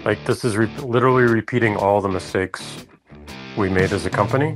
Like, this is literally repeating all the mistakes we made as a company.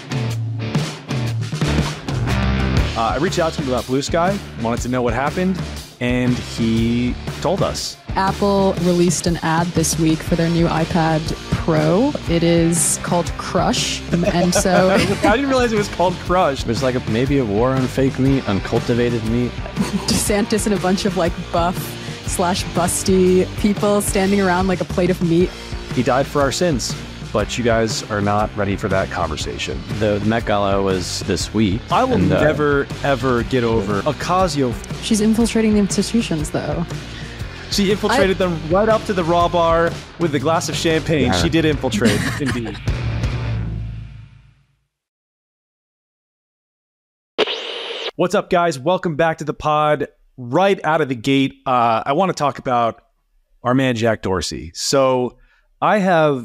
I reached out to him about Blue Sky, wanted to know what happened, and he told us. Apple released an ad this week for their new iPad Pro. It is called Crush. And so I didn't realize it was called Crush. There's like maybe a war on fake meat, uncultivated meat. DeSantis and a bunch of like buff/busty people standing around like a plate of meat. He died for our sins, but you guys are not ready for that conversation. The Met Gala was this week. I will never, ever get over Ocasio. She's infiltrating the institutions, though. She infiltrated them right up to the raw bar with a glass of champagne. Yeah. She did infiltrate, indeed. What's up, guys? Welcome back to the pod. Right out of the gate, I want to talk about our man, Jack Dorsey. So I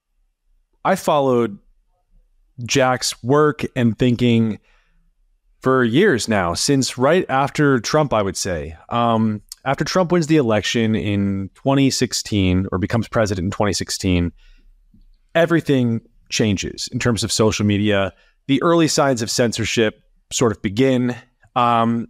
followed Jack's work and thinking for years now, since right after Trump, I would say. After Trump wins the election in 2016 or becomes president in 2016, everything changes in terms of social media. The early signs of censorship sort of begin. And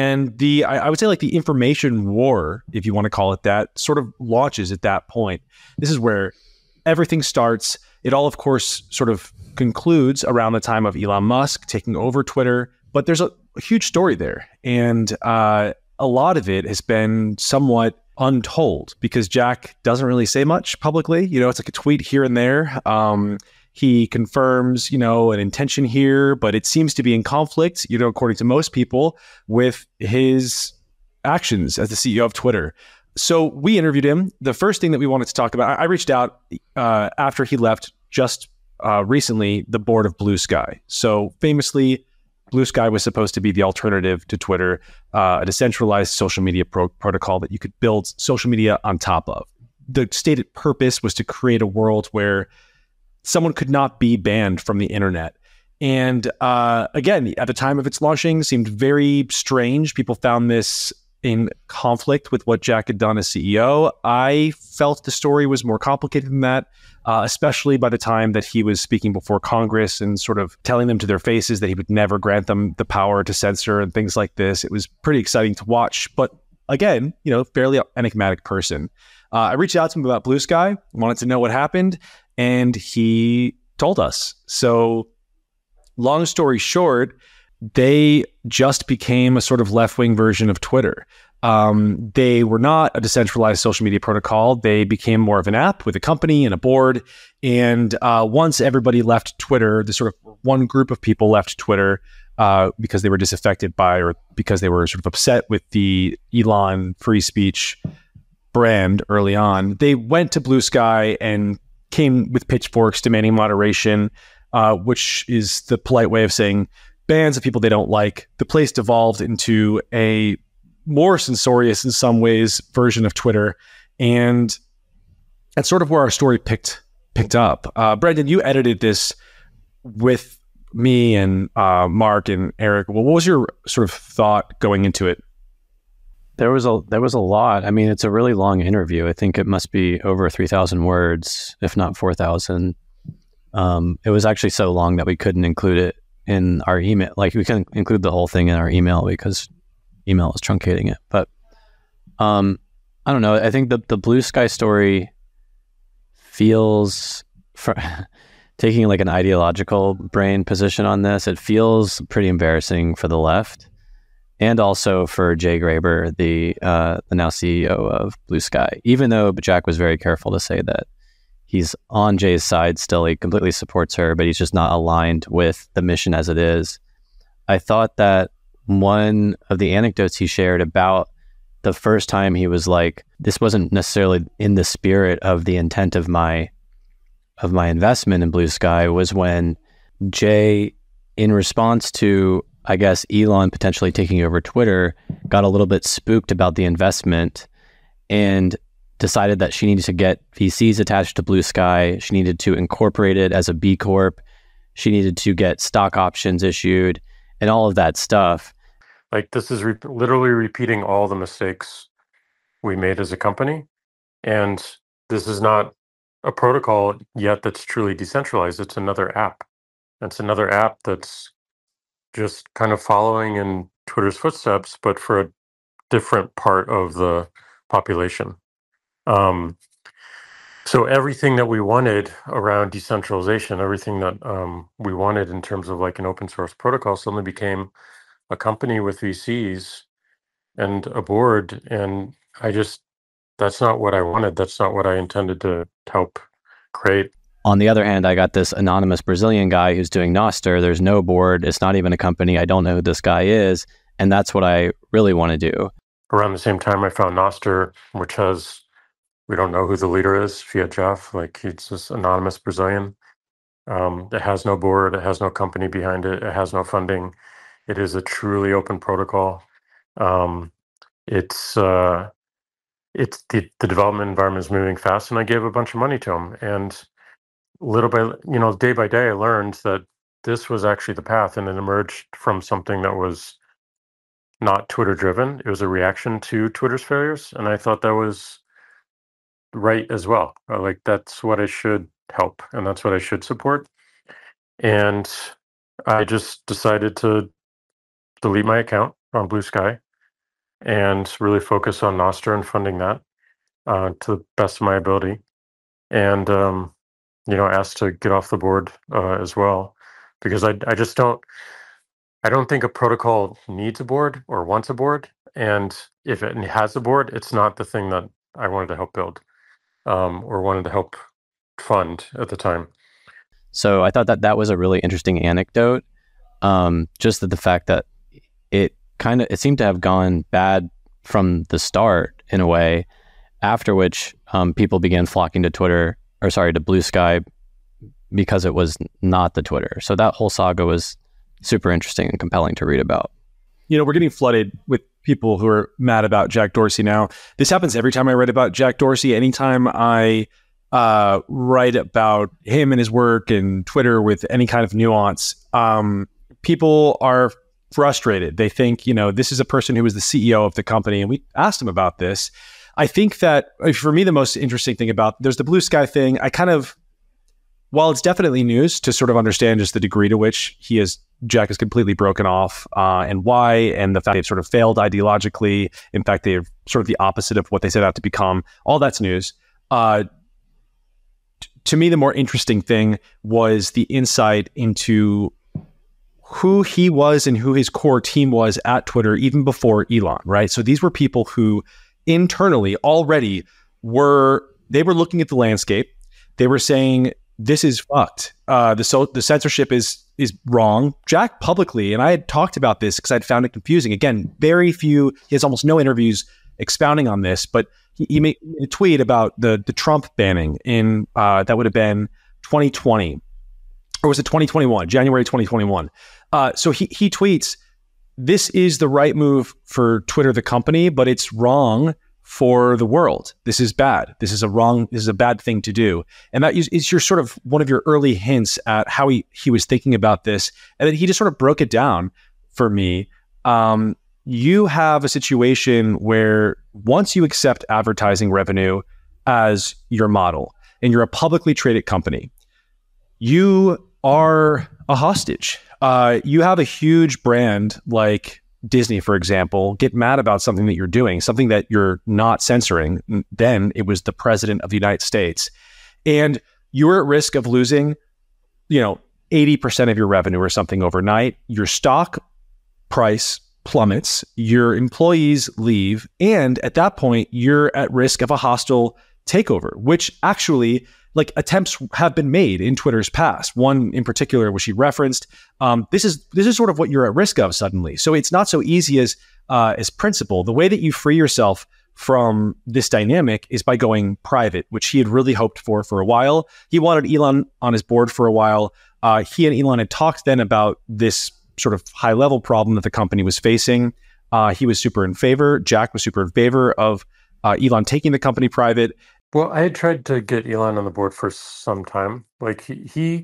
I would say like the information war, if you want to call it that, sort of launches at that point. This is where everything starts. It all, of course, sort of concludes around the time of Elon Musk taking over Twitter. But there's a huge story there. And a lot of it has been somewhat untold because Jack doesn't really say much publicly. You know, it's like a tweet here and there. He confirms, an intention here, but it seems to be in conflict, according to most people, with his actions as the CEO of Twitter. So we interviewed him. The first thing that we wanted to talk about, I reached out after he left just recently the board of Blue Sky. So famously, Blue Sky was supposed to be the alternative to Twitter, a decentralized social media protocol that you could build social media on top of. The stated purpose was to create a world where someone could not be banned from the internet. And again, at the time of its launching, seemed very strange. People found this in conflict with what Jack had done as CEO. I felt the story was more complicated than that, especially by the time that he was speaking before Congress and sort of telling them to their faces that he would never grant them the power to censor and things like this. It was pretty exciting to watch, but again, fairly enigmatic person. I reached out to him about Blue Sky, wanted to know what happened, and he told us. So long story short, they just became a sort of left-wing version of Twitter. They were not a decentralized social media protocol. They became more of an app with a company and a board. And once everybody left Twitter, the sort of one group of people left Twitter because they were disaffected by or because they were sort of upset with the Elon free speech brand early on. They went to Blue Sky and came with pitchforks demanding moderation, which is the polite way of saying bans of people they don't like. The place devolved into a more censorious in some ways version of Twitter. And that's sort of where our story picked up. Brendan, you edited this with me and Mark and Eric. Well, what was your sort of thought going into it? There was a lot. I mean, it's a really long interview. I think it must be over 3,000 words, if not 4,000. It was actually so long that we couldn't include it in our email. Like we couldn't include the whole thing in our email because email was truncating it. But I don't know. I think the Blue Sky story feels, taking like an ideological brain position on this, it feels pretty embarrassing for the left. And also for Jay Graber, the now CEO of Blue Sky, even though Jack was very careful to say that he's on Jay's side still, he completely supports her, but he's just not aligned with the mission as it is. I thought that one of the anecdotes he shared about the first time he was like, this wasn't necessarily in the spirit of the intent of my investment in Blue Sky, was when Jay, in response to, I guess, Elon potentially taking over Twitter, got a little bit spooked about the investment and decided that she needed to get VCs attached to Blue Sky. She needed to incorporate it as a B Corp. She needed to get stock options issued and all of that stuff. Like, this is literally repeating all the mistakes we made as a company. And this is not a protocol yet that's truly decentralized. It's another app. It's another app that's just kind of following in Twitter's footsteps, but for a different part of the population. So everything that we wanted around decentralization, everything that we wanted in terms of like an open source protocol suddenly became a company with VCs and a board. And that's not what I wanted. That's not what I intended to help create. On the other hand, I got this anonymous Brazilian guy who's doing Nostr. There's no board. It's not even a company. I don't know who this guy is. And that's what I really want to do. Around the same time, I found Nostr, which has, we don't know who the leader is, Fiat Jeff. Like, he's this anonymous Brazilian. It has no board. It has no company behind it. It has no funding. It is a truly open protocol. It's the development environment is moving fast, and I gave a bunch of money to him. And little by, day by day, I learned that this was actually the path, and it emerged from something that was not Twitter driven. It was a reaction to Twitter's failures, and I thought that was right as well. Like, that's what I should help, and that's what I should support. And I just decided to delete my account on Blue Sky and really focus on Nostr and funding that to the best of my ability. And asked to get off the board as well, because I don't think a protocol needs a board or wants a board. And if it has a board, it's not the thing that I wanted to help build or wanted to help fund at the time. So I thought that was a really interesting anecdote. Just that the fact that it seemed to have gone bad from the start in a way, after which people began flocking to to Blue Sky, because it was not the Twitter. So that whole saga was super interesting and compelling to read about. We're getting flooded with people who are mad about Jack Dorsey now. This happens every time I write about Jack Dorsey. Anytime I write about him and his work and Twitter with any kind of nuance, people are frustrated. They think, this is a person who was the CEO of the company, and we asked him about this. I think that for me, the most interesting thing there's the Blue Sky thing. While it's definitely news to sort of understand just the degree to which Jack is completely broken off and why, and the fact they've sort of failed ideologically. In fact, they're sort of the opposite of what they set out to become. All that's news. To me, the more interesting thing was the insight into who he was and who his core team was at Twitter, even before Elon, right? So these were people who internally already were looking at the landscape. They were saying, this is fucked. The censorship is wrong. Jack publicly, and I had talked about this because I'd found it confusing. Again, he has almost no interviews expounding on this, but he made a tweet about the Trump banning in that would have been 2020, or was it 2021, January 2021. So he tweets, this is the right move for Twitter, the company, but it's wrong for the world. This is bad. This is a bad thing to do. And that is your sort of one of your early hints at how he was thinking about this. And then he just sort of broke it down for me. You have a situation where once you accept advertising revenue as your model and you're a publicly traded company, you are a hostage. You have a huge brand like Disney, for example, get mad about something that you're doing, something that you're not censoring. Then it was the president of the United States. And you're at risk of losing, 80% of your revenue or something overnight. Your stock price plummets, your employees leave, and at that point, you're at risk of a hostile takeover, which actually, attempts have been made in Twitter's past. One in particular, which he referenced. This is sort of what you're at risk of suddenly. So it's not so easy as principle. The way that you free yourself from this dynamic is by going private, which he had really hoped for a while. He wanted Elon on his board for a while. He and Elon had talked then about this sort of high level problem that the company was facing. He was super in favor. Jack was super in favor of Elon taking the company private. Well, I had tried to get Elon on the board for some time. Like he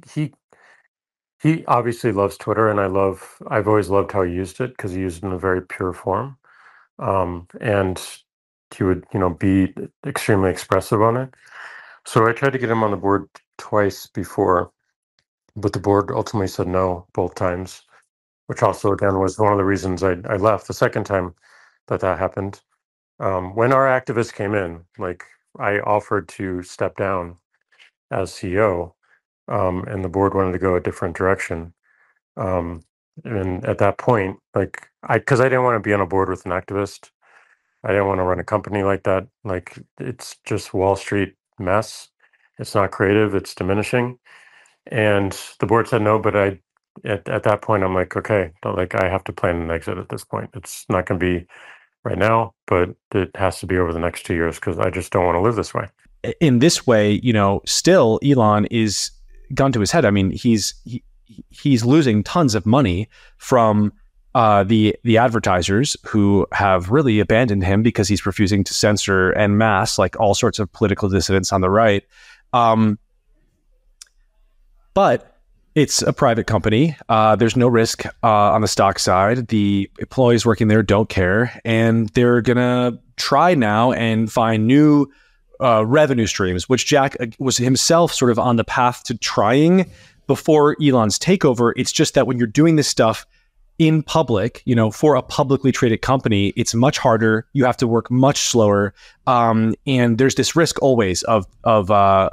obviously loves Twitter, and I've always loved how he used it, because he used it in a very pure form. And he would, be extremely expressive on it. So I tried to get him on the board twice before, but the board ultimately said no both times, which also, again, was one of the reasons I left the second time that happened. When our activists came in, like, I offered to step down as CEO, and the board wanted to go a different direction. And at that point, like, because I didn't want to be on a board with an activist. I didn't want to run a company like that. Like, it's just Wall Street mess. It's not creative. It's diminishing. And the board said no, but at that point, I'm like, okay, like, I have to plan an exit at this point. It's not going to be right now, but it has to be over the next 2 years because I just don't want to live this way. In this way, still Elon is gone to his head. I mean, he's losing tons of money from the advertisers who have really abandoned him because he's refusing to censor en masse, like all sorts of political dissidents on the right. But it's a private company. There's no risk on the stock side. The employees working there don't care, and they're gonna try now and find new revenue streams, which Jack was himself sort of on the path to trying before Elon's takeover. It's just that when you're doing this stuff in public, for a publicly traded company, it's much harder. You have to work much slower, and there's this risk always of a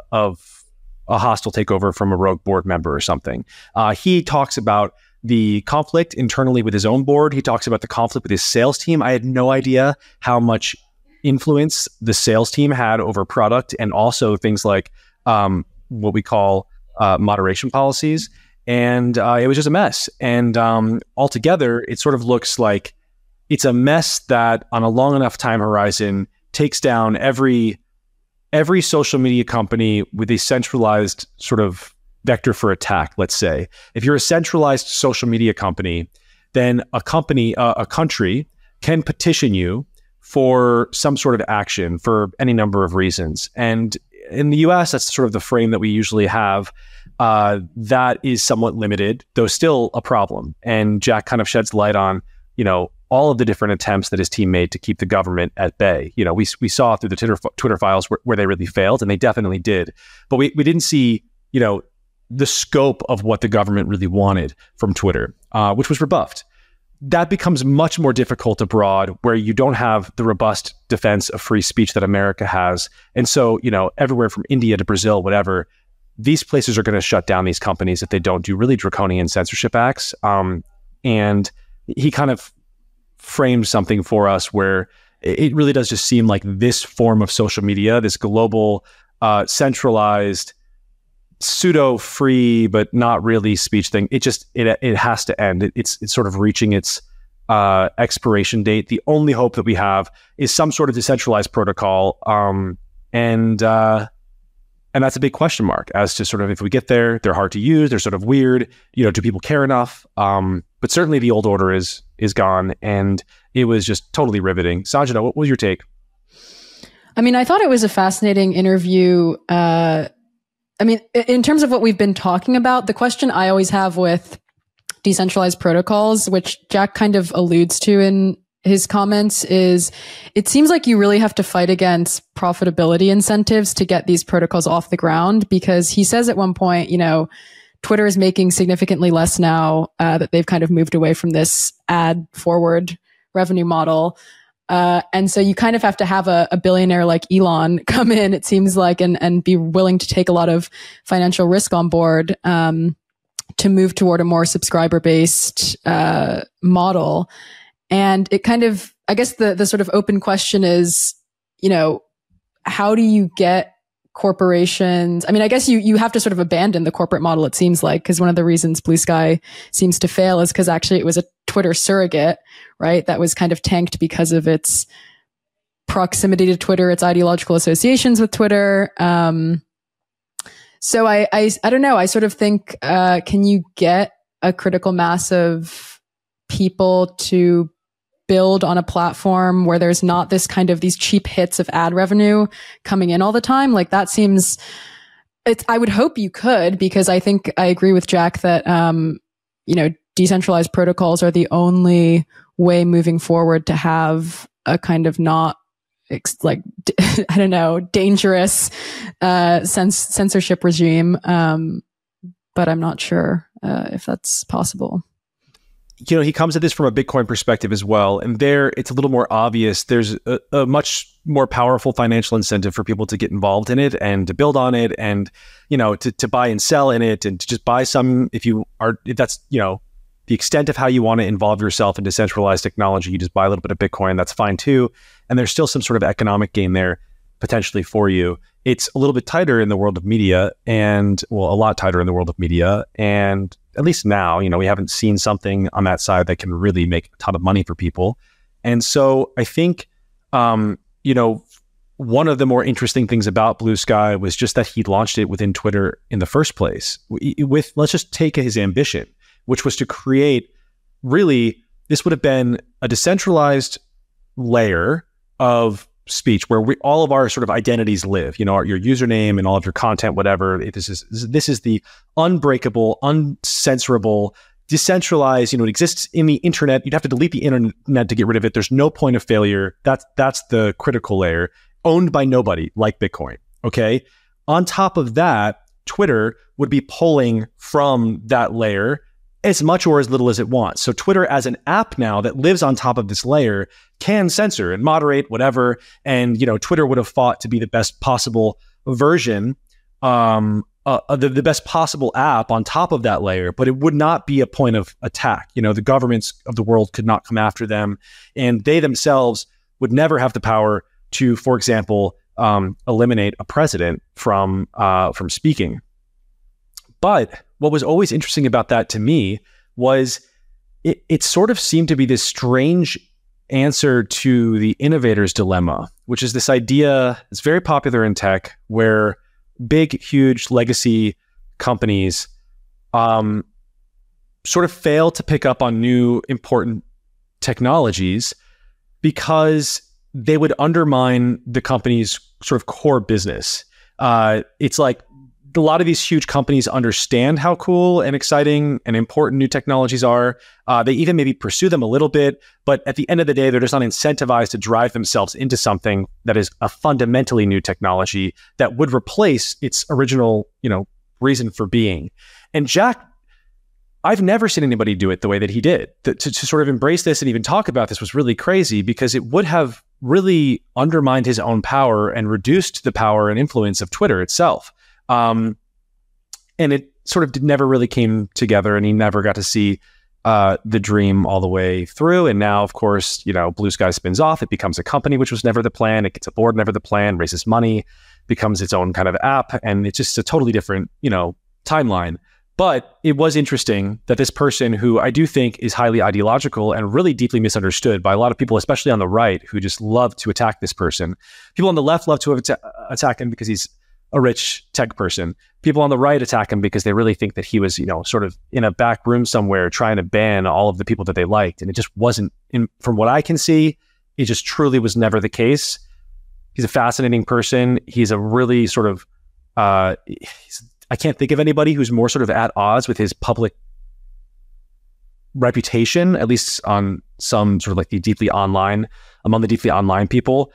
hostile takeover from a rogue board member or something. He talks about the conflict internally with his own board. He talks about the conflict with his sales team. I had no idea how much influence the sales team had over product and also things like what we call moderation policies. And it was just a mess. And altogether, it sort of looks like it's a mess that on a long enough time horizon takes down every social media company with a centralized sort of vector for attack, let's say. If you're a centralized social media company, then a country can petition you for some sort of action for any number of reasons. And in the US, that's sort of the frame that we usually have. That is somewhat limited, though still a problem. And Jack kind of sheds light on, all of the different attempts that his team made to keep the government at bay. We saw through the Twitter files where they really failed, and they definitely did. But we didn't see, the scope of what the government really wanted from Twitter, which was rebuffed. That becomes much more difficult abroad where you don't have the robust defense of free speech that America has. And so, everywhere from India to Brazil, whatever, these places are going to shut down these companies if they don't do really draconian censorship acts. And he kind of frames something for us where it really does just seem like this form of social media, this global, centralized, pseudo-free, but not really speech thing, it has to end. It's sort of reaching its expiration date. The only hope that we have is some sort of decentralized protocol. And that's a big question mark as to sort of if we get there, they're hard to use, they're sort of weird, do people care enough? But certainly the old order is gone, and it was just totally riveting. Sanjana, what was your take? I mean, I thought it was a fascinating interview. In terms of what we've been talking about, the question I always have with decentralized protocols, which Jack kind of alludes to in his comments, is it seems like you really have to fight against profitability incentives to get these protocols off the ground, because he says at one point, Twitter is making significantly less now that they've kind of moved away from this ad forward revenue model. And so you kind of have to have a billionaire like Elon come in, it seems like, and be willing to take a lot of financial risk on board to move toward a more subscriber-based model. And it kind of, I guess the sort of open question is, how do you get corporations? I mean, I guess you have to sort of abandon the corporate model, it seems like, because one of the reasons Blue Sky seems to fail is because actually it was a Twitter surrogate, right? That was kind of tanked because of its proximity to Twitter, its ideological associations with Twitter. So I don't know. I sort of think, can you get a critical mass of people to build on a platform where there's not this kind of these cheap hits of ad revenue coming in all the time? Like that seems, I would hope you could, because I think I agree with Jack that, decentralized protocols are the only way moving forward to have a kind of not I don't know, dangerous censorship regime. But I'm not sure if that's possible. You know, he comes at this from a Bitcoin perspective as well. And there, it's a little more obvious. There's a much more powerful financial incentive for people to get involved in it and to build on it and, you know, to buy and sell in it and to just buy some, if that's, you know, the extent of how you want to involve yourself in decentralized technology, you just buy a little bit of Bitcoin, that's fine too. And there's still some sort of economic gain there potentially for you. It's a little bit tighter in the world of media and, well, a lot tighter in the world of media. And at least now, you know, we haven't seen something on that side that can really make a ton of money for people. And so I think, you know, one of the more interesting things about Blue Sky was just that he launched it within Twitter in the first place. Let's just take his ambition, which was to create, really, this would have been a decentralized layer of speech where all of our sort of identities live, you know, your username and all of your content, whatever. This is the unbreakable, uncensorable, decentralized, you know, it exists in the internet. You'd have to delete the internet to get rid of it. There's no point of failure. That's the critical layer, owned by nobody, like Bitcoin. Okay. On top of that, Twitter would be pulling from that layer as much or as little as it wants. So Twitter as an app now that lives on top of this layer can censor and moderate whatever. And, you know, Twitter would have fought to be the best possible version, the best possible app on top of that layer, but it would not be a point of attack. You know, the governments of the world could not come after them, and they themselves would never have the power to, for example, eliminate a president from speaking. But what was always interesting about that to me was it sort of seemed to be this strange answer to the innovator's dilemma, which is this idea, it's very popular in tech, where big, huge legacy companies sort of fail to pick up on new important technologies because they would undermine the company's sort of core business. It's like a lot of these huge companies understand how cool and exciting and important new technologies are. They even maybe pursue them a little bit, but at the end of the day, they're just not incentivized to drive themselves into something that is a fundamentally new technology that would replace its original, you know, reason for being. And Jack, I've never seen anybody do it the way that he did. To sort of embrace this and even talk about this was really crazy, because it would have really undermined his own power and reduced the power and influence of Twitter itself. And it sort of never really came together, and he never got to see the dream all the way through. And now, of course, you know, Blue Sky spins off. It becomes a company, which was never the plan. It gets a board, never the plan, raises money, becomes its own kind of app. And it's just a totally different, you know, timeline. But it was interesting that this person, who I do think is highly ideological and really deeply misunderstood by a lot of people, especially on the right, who just love to attack this person. People on the left love to attack him because he's a rich tech person. People on the right attack him because they really think that he was, you know, sort of in a back room somewhere trying to ban all of the people that they liked. And it just wasn't, from what I can see, it just truly was never the case. He's a fascinating person. He's a really sort of, I can't think of anybody who's more sort of at odds with his public reputation, at least on some sort of like among the deeply online people.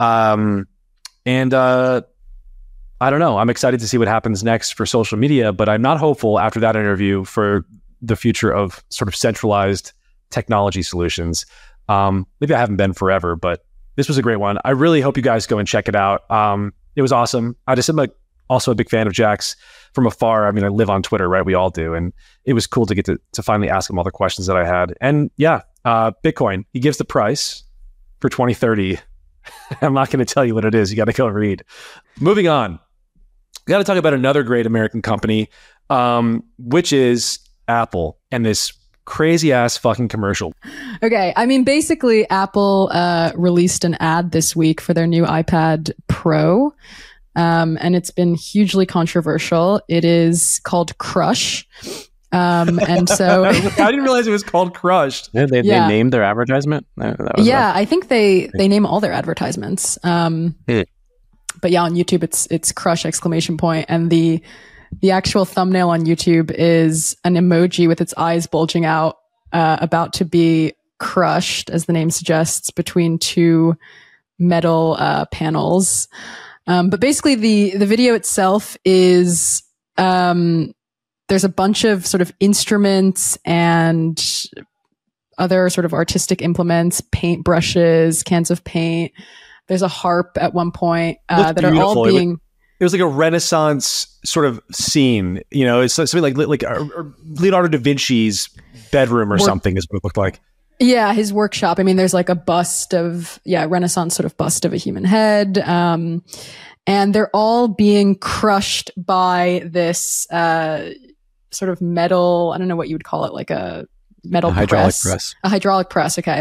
I don't know. I'm excited to see what happens next for social media, but I'm not hopeful after that interview for the future of sort of centralized technology solutions. Maybe I haven't been forever, but this was a great one. I really hope you guys go and check it out. It was awesome. I just am also a big fan of Jack's from afar. I mean, I live on Twitter, right? We all do. And it was cool to get to finally ask him all the questions that I had. And yeah, Bitcoin, he gives the price for 2030. I'm not going to tell you what it is. You got to go read. Moving on. We got to talk about another great American company, which is Apple and this crazy ass fucking commercial. Okay. I mean, basically, Apple released an ad this week for their new iPad Pro. And it's been hugely controversial. It is called Crush. And so I didn't realize it was called Crushed. Yeah, they named their advertisement. I think they name all their advertisements. But yeah, on YouTube it's Crush ! And the actual thumbnail on YouTube is an emoji with its eyes bulging out, about to be crushed, as the name suggests, between two metal panels. But basically the video itself is, there's a bunch of sort of instruments and other sort of artistic implements, paint brushes, cans of paint. There's a harp at one point that are all being... It was like a Renaissance sort of scene. You know, it's something like Leonardo da Vinci's bedroom or something is what it looked like. Yeah, his workshop. I mean, there's like a bust of, Renaissance sort of bust of a human head. And they're all being crushed by this sort of metal, I don't know what you would call it, like a metal hydraulic press. A hydraulic press, okay.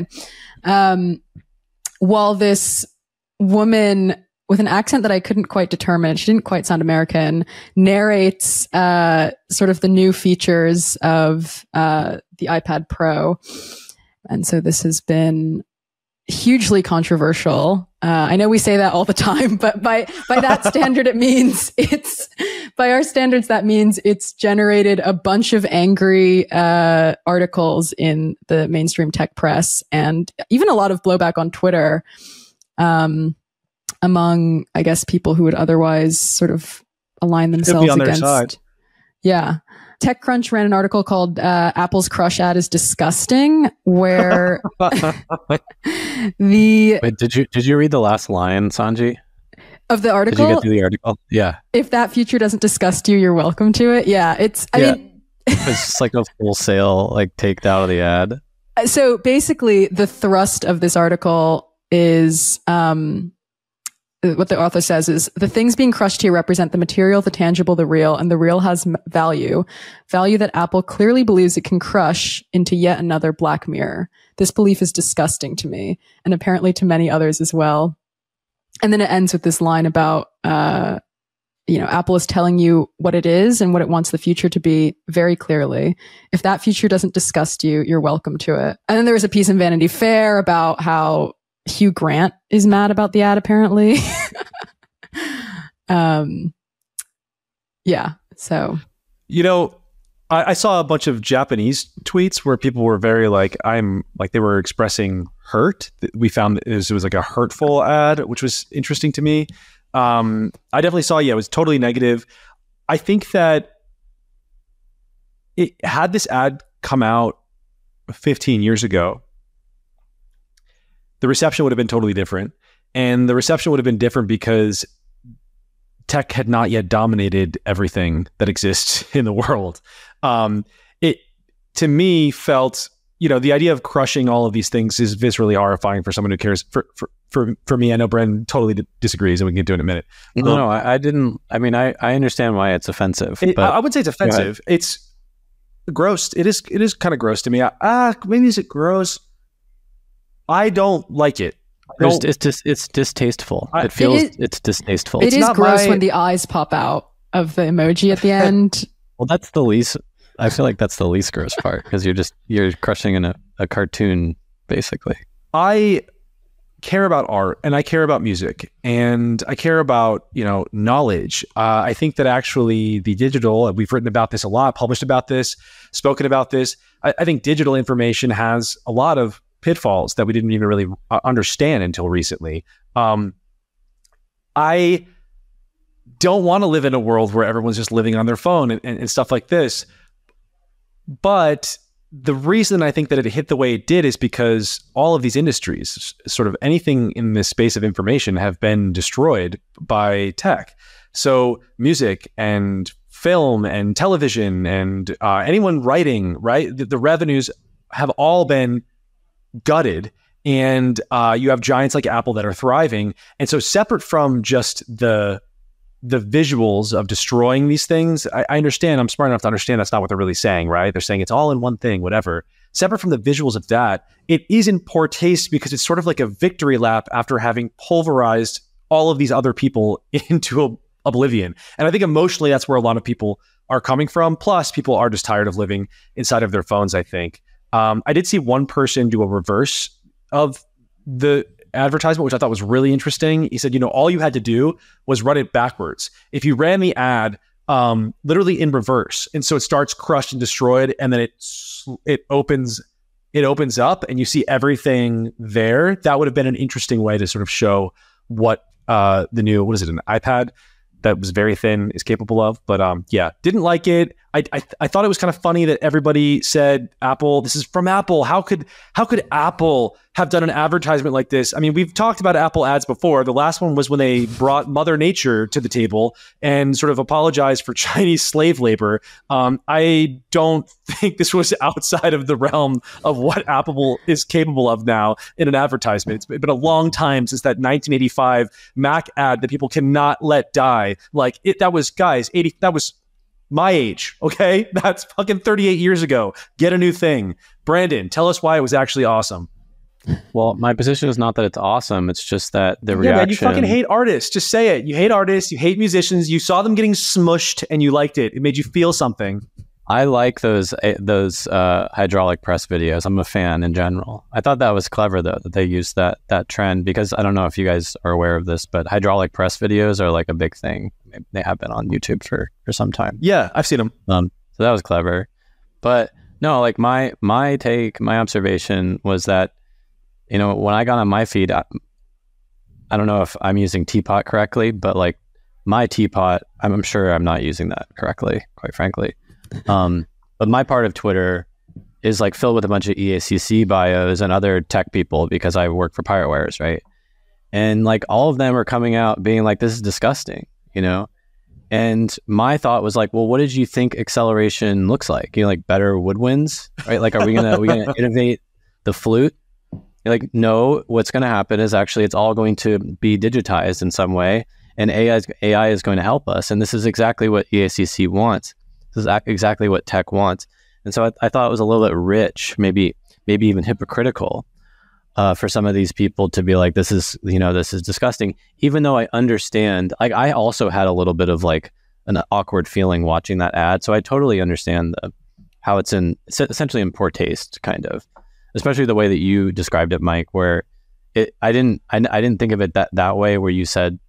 While this woman with an accent that I couldn't quite determine, she didn't quite sound American, narrates sort of the new features of the iPad Pro. And so this has been hugely controversial. I know we say that all the time, but by that standard, it means by our standards, that means it's generated a bunch of angry articles in the mainstream tech press and even a lot of blowback on Twitter among, I guess, people who would otherwise sort of align themselves on against. Their side. Yeah. TechCrunch ran an article called Apple's Crush ad is disgusting, where Wait, did you read the last line, Sanji? Of the article? Did you get through the article? Yeah. If that feature doesn't disgust you, you're welcome to it. Yeah, I mean... it's just like a wholesale, like, take out of the ad. So basically, the thrust of this article is... what the author says is, the things being crushed here represent the material, the tangible, the real, and the real has value that Apple clearly believes it can crush into yet another Black Mirror. This belief is disgusting to me, and apparently to many others as well. And then it ends with this line about, Apple is telling you what it is and what it wants the future to be very clearly. If that future doesn't disgust you, you're welcome to it. And then there was a piece in Vanity Fair about how Hugh Grant is mad about the ad, apparently. So. I saw a bunch of Japanese tweets where people were very they were expressing hurt. We found it was like a hurtful ad, which was interesting to me. I definitely saw, it was totally negative. I think that had this ad come out 15 years ago, the reception would have been totally different. And the reception would have been different because tech had not yet dominated everything that exists in the world. It, to me, felt, the idea of crushing all of these things is viscerally horrifying for someone who cares. For me, I know Bren totally disagrees, and we can get to it in a minute. No, I didn't. I mean, I understand why it's offensive. But I wouldn't say it's offensive. It's gross. It is kind of gross to me. Maybe is it gross? I don't like it. It's distasteful. It's distasteful. It is gross when the eyes pop out of the emoji at the end. Well, that's the least. I feel like that's the least gross part because you're crushing in a cartoon, basically. I care about art and I care about music and I care about knowledge. I think that actually the digital, and we've written about this a lot, published about this, spoken about this. I think digital information has a lot of pitfalls that we didn't even really understand until recently. I don't want to live in a world where everyone's just living on their phone and stuff like this. But the reason I think that it hit the way it did is because all of these industries, sort of anything in this space of information, have been destroyed by tech. So music and film and television and anyone writing, right? The revenues have all been gutted, and you have giants like Apple that are thriving. And so separate from just the visuals of destroying these things, I understand, I'm smart enough to understand that's not what they're really saying, right? They're saying it's all in one thing, whatever. Separate from the visuals of that, it is in poor taste because it's sort of like a victory lap after having pulverized all of these other people into oblivion. And I think emotionally, that's where a lot of people are coming from. Plus, people are just tired of living inside of their phones, I think. I did see one person do a reverse of the advertisement, which I thought was really interesting. He said, all you had to do was run it backwards. If you ran the ad literally in reverse, and so it starts crushed and destroyed, and then it opens it opens up and you see everything there, that would have been an interesting way to sort of show what the new, what is it, an iPad that was very thin is capable of. But yeah, didn't like it. I thought it was kind of funny that everybody said Apple, this is from Apple. How could Apple have done an advertisement like this? I mean, we've talked about Apple ads before. The last one was when they brought Mother Nature to the table and sort of apologized for Chinese slave labor. I don't think this was outside of the realm of what Apple is capable of now in an advertisement. It's been a long time since that 1985 Mac ad that people cannot let die. Like that was, guys, that was my age, okay? That's fucking 38 years ago. Get a new thing. Brandon, tell us why it was actually awesome. Well, my position is not that it's awesome. It's just that the reaction... Man, you fucking hate artists. Just say it. You hate artists. You hate musicians. You saw them getting smushed and you liked it. It made you feel something. I like those hydraulic press videos. I'm a fan in general. I thought that was clever, though, that they used that trend, because I don't know if you guys are aware of this, but hydraulic press videos are like a big thing. They have been on YouTube for some time. Yeah, I've seen them. So that was clever. But no, like my observation was that, you know, when I got on my feed, I don't know if I'm using Teapot correctly, but like my Teapot, I'm sure I'm not using that correctly, quite frankly. But my part of Twitter is like filled with a bunch of EACC bios and other tech people because I work for PirateWares, right? And like all of them are coming out being like, this is disgusting, you know? And my thought was like, well, what did you think acceleration looks like? You know, like better woodwinds, right? Like, are we gonna innovate the flute? You're like, no, what's gonna happen is actually it's all going to be digitized in some way, and AI is going to help us. And this is exactly what EACC wants. This is exactly what tech wants. And so I thought it was a little bit rich, maybe even hypocritical for some of these people to be like, this is disgusting. Even though I understand, like I also had a little bit of like an awkward feeling watching that ad. So I totally understand how it's essentially in poor taste, kind of, especially the way that you described it, Mike, where I didn't think of it that way, where you said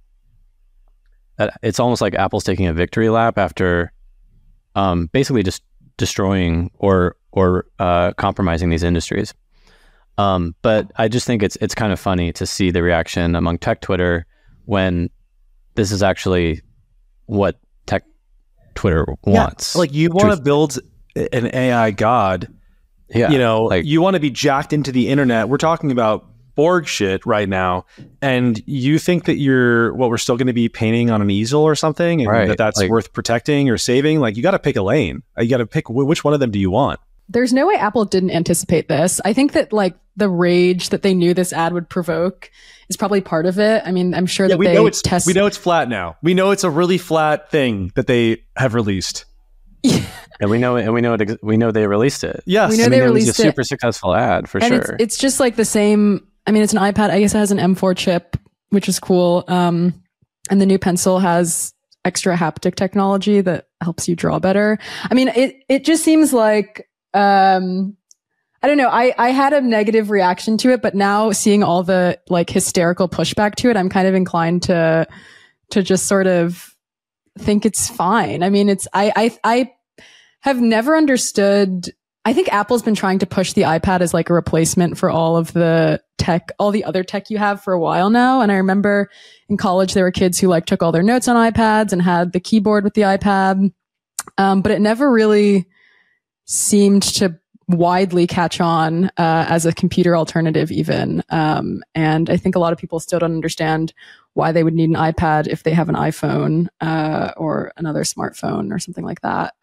that it's almost like Apple's taking a victory lap after basically just destroying or compromising these industries. But I just think it's kind of funny to see the reaction among tech Twitter when this is actually what tech Twitter wants. Yeah, like you want to build an AI god. Yeah, you know, like, you want to be jacked into the internet. We're talking about Borg shit right now, and you think that we're still going to be painting on an easel or something, and right, that's like, worth protecting or saving. Like, you got to pick a lane. You got to pick which one of them do you want. There's no way Apple didn't anticipate this. I think that like the rage that they knew this ad would provoke is probably part of it. I mean, I'm sure that we know it's flat now. We know it's a really flat thing that they have released. And we know they released it. Yes, we know they released it was a super successful ad for and sure. It's just like the same. I mean, it's an iPad. I guess it has an M4 chip, which is cool. And the new pencil has extra haptic technology that helps you draw better. I mean, it just seems like, I don't know. I had a negative reaction to it, but now seeing all the like hysterical pushback to it, I'm kind of inclined to just sort of think it's fine. I mean, I have never understood. I think Apple's been trying to push the iPad as like a replacement for all of the tech, all the other tech you have for a while now. And I remember in college, there were kids who like took all their notes on iPads and had the keyboard with the iPad. But it never really seemed to widely catch on as a computer alternative even. And I think a lot of people still don't understand why they would need an iPad if they have an iPhone or another smartphone or something like that.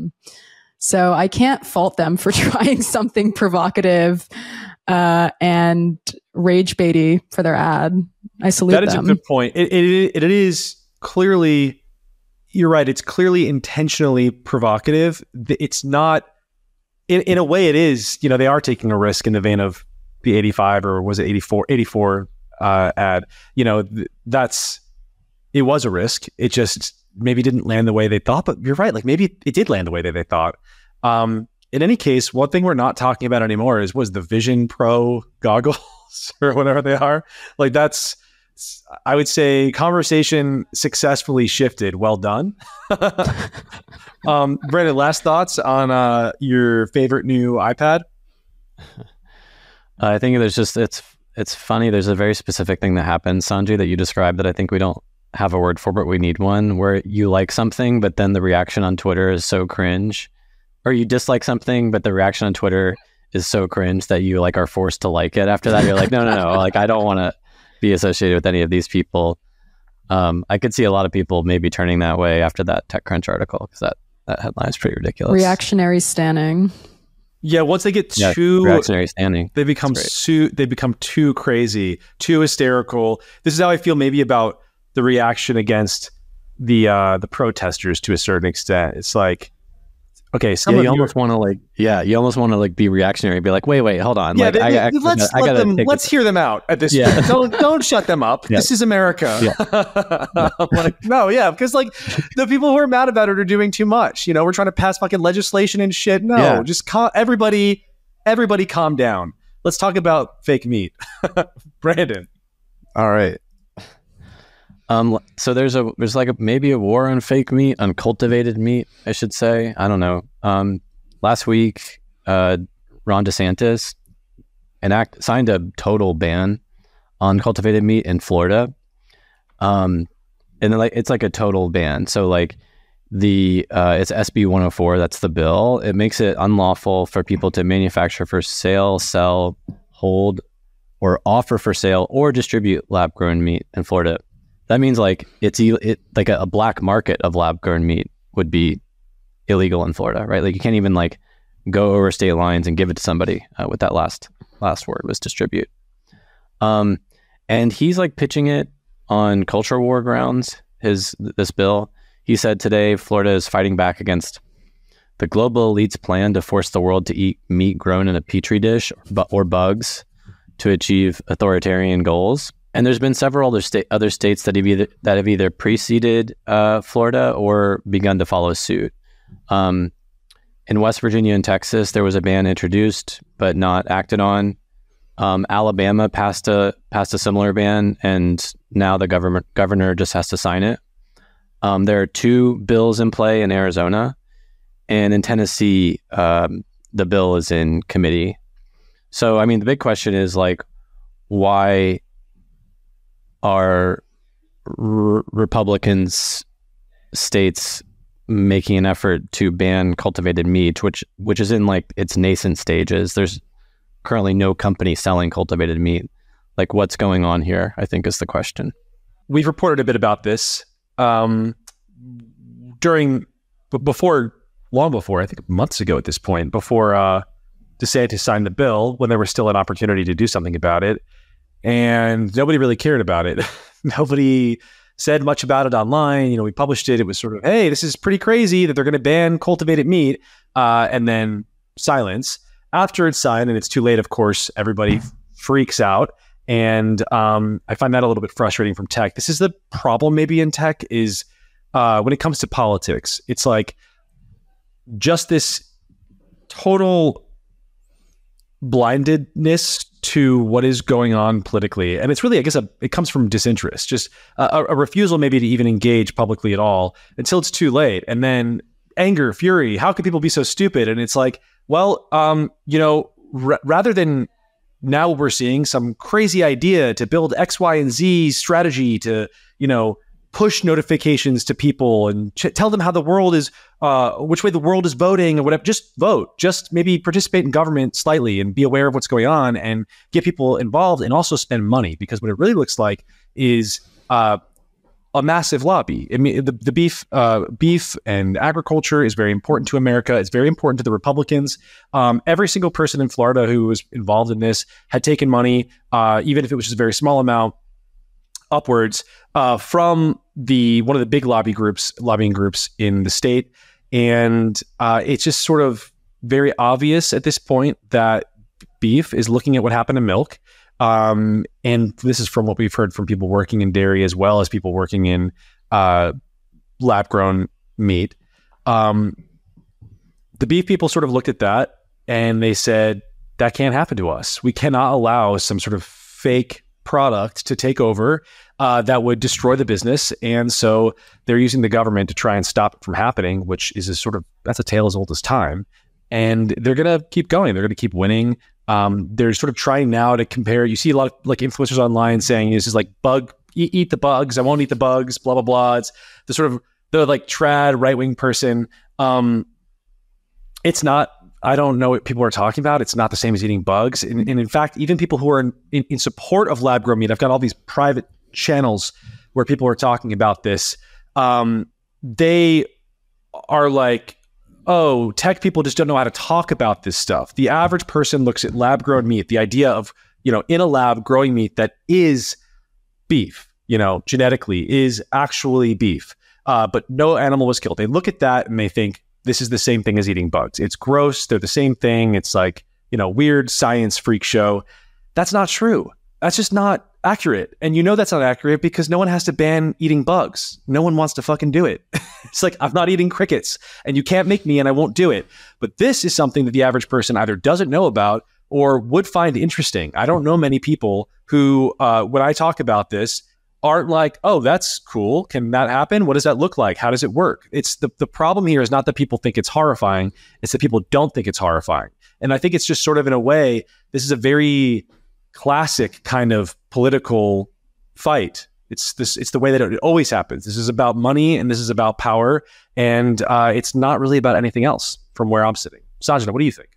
So I can't fault them for trying something provocative and rage baity for their ad. I salute them. That is a good point. It is clearly, you're right, it's clearly intentionally provocative. It's not, in a way it is, you know, they are taking a risk in the vein of the 85 or was it 84 ad. You know, it was a risk. It just maybe didn't land the way they thought, but you're right. Like maybe it did land the way that they thought. In any case, one thing we're not talking about anymore was the Vision Pro goggles or whatever they are. Like that's, I would say, conversation successfully shifted. Well done. Brandon, last thoughts on your favorite new iPad? I think there's just it's funny. There's a very specific thing that happens, Sanjay, that you described that I think we don't have a word for, but we need one, where you like something, but then the reaction on Twitter is so cringe, or you dislike something, but the reaction on Twitter is so cringe that you like are forced to like it. After that, you're like, no, like I don't want to be associated with any of these people. I could see a lot of people maybe turning that way after that TechCrunch article, because that headline is pretty ridiculous. Reactionary standing. Yeah, once they get too reactionary standing, they become too crazy, too hysterical. This is how I feel maybe about the reaction against the protesters to a certain extent. It's like, okay, you almost want to be reactionary, be like, wait, hold on. Yeah, let's hear them out at this. Yeah. don't shut them up. Yeah. This is America. Yeah. I'm like, no, yeah, because like the people who are mad about it are doing too much. We're trying to pass fucking legislation and shit. No, just everybody calm down. Let's talk about fake meat. Brandon. All right. So there's maybe a war on fake meat, uncultivated meat, I should say. I don't know. Last week, Ron DeSantis signed a total ban on cultivated meat in Florida. And then it's like a total ban. So like it's SB 104, that's the bill. It makes it unlawful for people to manufacture for sale, sell, hold, or offer for sale or distribute lab-grown meat in Florida. That means like it's like a black market of lab-grown meat would be illegal in Florida, right? Like you can't even like go over state lines and give it to somebody with that last word was distribute. And he's like pitching it on culture war grounds. This bill, he said today, Florida is fighting back against the global elite's plan to force the world to eat meat grown in a petri dish or bugs to achieve authoritarian goals. And there's been several other states that have either preceded Florida or begun to follow suit. In West Virginia and Texas, there was a ban introduced but not acted on. Alabama passed a similar ban, and now the governor just has to sign it. There are 2 bills in play in Arizona, and in Tennessee, the bill is in committee. So, I mean, the big question is like, why are Republicans states making an effort to ban cultivated meat, which is in like its nascent stages? There's currently no company selling cultivated meat. Like, what's going on here, I think is the question. We've reported a bit about this long before, I think months ago at this point, before DeSantis signed the bill, when there was still an opportunity to do something about it. And nobody really cared about it. Nobody said much about it online. We published it. It was sort of, hey, this is pretty crazy that they're going to ban cultivated meat, and then silence. After it's signed and it's too late, of course, everybody freaks out. And I find that a little bit frustrating from tech. This is the problem maybe in tech is when it comes to politics, it's like just this total blindedness to what is going on politically. And it's really, I guess, it comes from disinterest, just a refusal maybe to even engage publicly at all until it's too late. And then anger, fury, how could people be so stupid? And it's like, well, rather than now we're seeing some crazy idea to build X, Y, and Z strategy to, push notifications to people and tell them how the world is, which way the world is voting or whatever. Just vote. Just maybe participate in government slightly and be aware of what's going on and get people involved and also spend money, because what it really looks like is a massive lobby. I mean, the beef and agriculture is very important to America. It's very important to the Republicans. Every single person in Florida who was involved in this had taken money, even if it was just a very small amount, upwards from one of the big lobbying groups in the state. And it's just sort of very obvious at this point that beef is looking at what happened to milk. And this is from what we've heard from people working in dairy as well as people working in lab-grown meat. The beef people sort of looked at that and they said, that can't happen to us. We cannot allow some sort of fake product to take over that would destroy the business. And so they're using the government to try and stop it from happening, which is that's a tale as old as time. And they're going to keep going. They're going to keep winning. They're sort of trying now to compare. You see a lot of like influencers online saying this is like eat the bugs. I won't eat the bugs. Blah blah blah. It's the like trad right wing person. It's not. I don't know what people are talking about. It's not the same as eating bugs. And in fact, even people who are in support of lab grown meat, I've got all these private channels where people are talking about this. They are like, oh, tech people just don't know how to talk about this stuff. The average person looks at lab grown meat, the idea of, in a lab growing meat that is beef, genetically is actually beef, but no animal was killed. They look at that and they think this is the same thing as eating bugs. It's gross. They're the same thing. It's like, weird science freak show. That's not true. That's just not accurate. And that's not accurate because no one has to ban eating bugs. No one wants to fucking do it. It's like, I'm not eating crickets and you can't make me and I won't do it. But this is something that the average person either doesn't know about or would find interesting. I don't know many people who, when I talk about this, aren't like, oh, that's cool. Can that happen? What does that look like? How does it work? It's the problem here is not that people think it's horrifying. It's that people don't think it's horrifying. And I think it's just sort of in a way, this is a very classic kind of political fight. It's the way that it always happens. This is about money and this is about power. And it's not really about anything else from where I'm sitting. Sanjana, what do you think?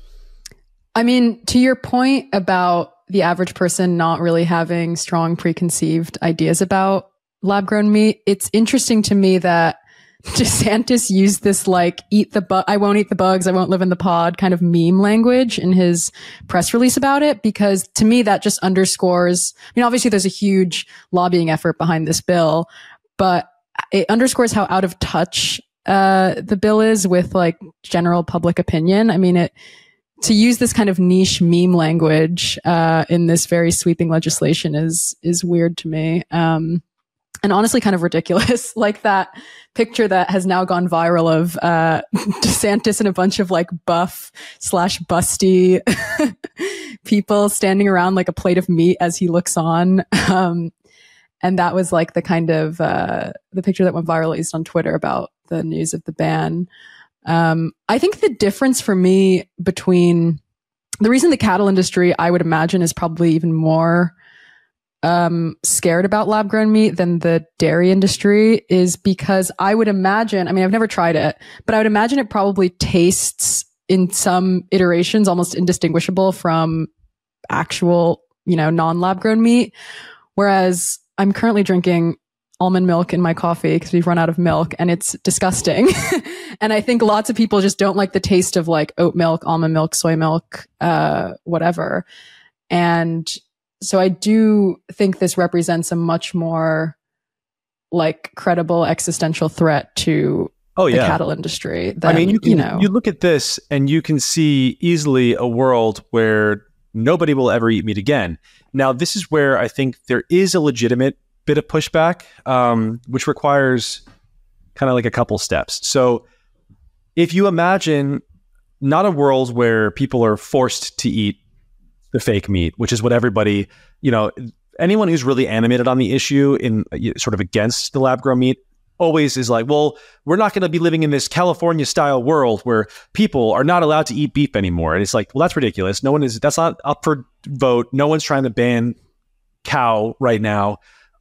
I mean, to your point about the average person not really having strong preconceived ideas about lab grown meat, it's interesting to me that DeSantis used this like I won't eat the bugs, I won't live in the pod kind of meme language in his press release about it, because to me that just underscores, obviously there's a huge lobbying effort behind this bill, but it underscores how out of touch the bill is with like general public opinion. I mean, to use this kind of niche meme language in this very sweeping legislation is weird to me. And honestly kind of ridiculous. Like that picture that has now gone viral of DeSantis and a bunch of like buff/busty people standing around like a plate of meat as he looks on. And that was like the kind of the picture that went viral, at least on Twitter, about the news of the ban. I think the difference for me between the reason the cattle industry, I would imagine, is probably even more scared about lab grown meat than the dairy industry is because I would imagine, I've never tried it, but I would imagine it probably tastes in some iterations almost indistinguishable from actual, non-lab grown meat. Whereas I'm currently drinking almond milk in my coffee because we've run out of milk and it's disgusting. And I think lots of people just don't like the taste of like oat milk, almond milk, soy milk, whatever. And so I do think this represents a much more like credible existential threat to the cattle industry. Than, you look at this and you can see easily a world where nobody will ever eat meat again. Now, this is where I think there is a legitimate bit of pushback, which requires kind of like a couple steps. So if you imagine not a world where people are forced to eat the fake meat, which is what everybody, anyone who's really animated on the issue in sort of against the lab grown meat always is like, well, we're not going to be living in this California style world where people are not allowed to eat beef anymore. And it's like, well, that's ridiculous. That's not up for vote. No one's trying to ban cow right now.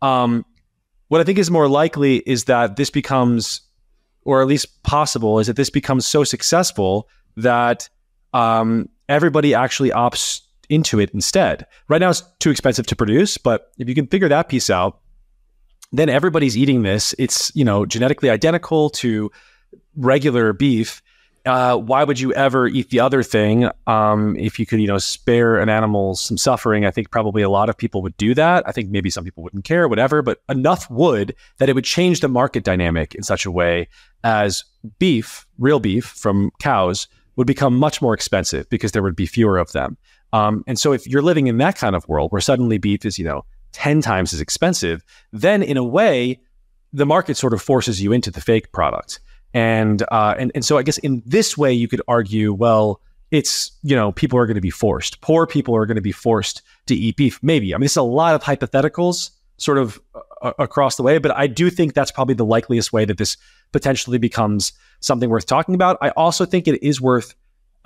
What I think is more likely is that this becomes, or at least possible, is that this becomes so successful that everybody actually opts into it instead. Right now it's too expensive to produce, but if you can figure that piece out, then everybody's eating this. It's, genetically identical to regular beef. Why would you ever eat the other thing? If you could, spare an animal some suffering, I think probably a lot of people would do that. I think maybe some people wouldn't care, whatever, but enough would that it would change the market dynamic in such a way as beef, real beef from cows, would become much more expensive because there would be fewer of them. And so if you're living in that kind of world where suddenly beef is, 10 times as expensive, then in a way, the market sort of forces you into the fake product. And so I guess in this way, you could argue, well, it's, people are going to be forced. Poor people are going to be forced to eat beef. Maybe. There's a lot of hypotheticals sort of across the way, but I do think that's probably the likeliest way that this potentially becomes something worth talking about. I also think it is worth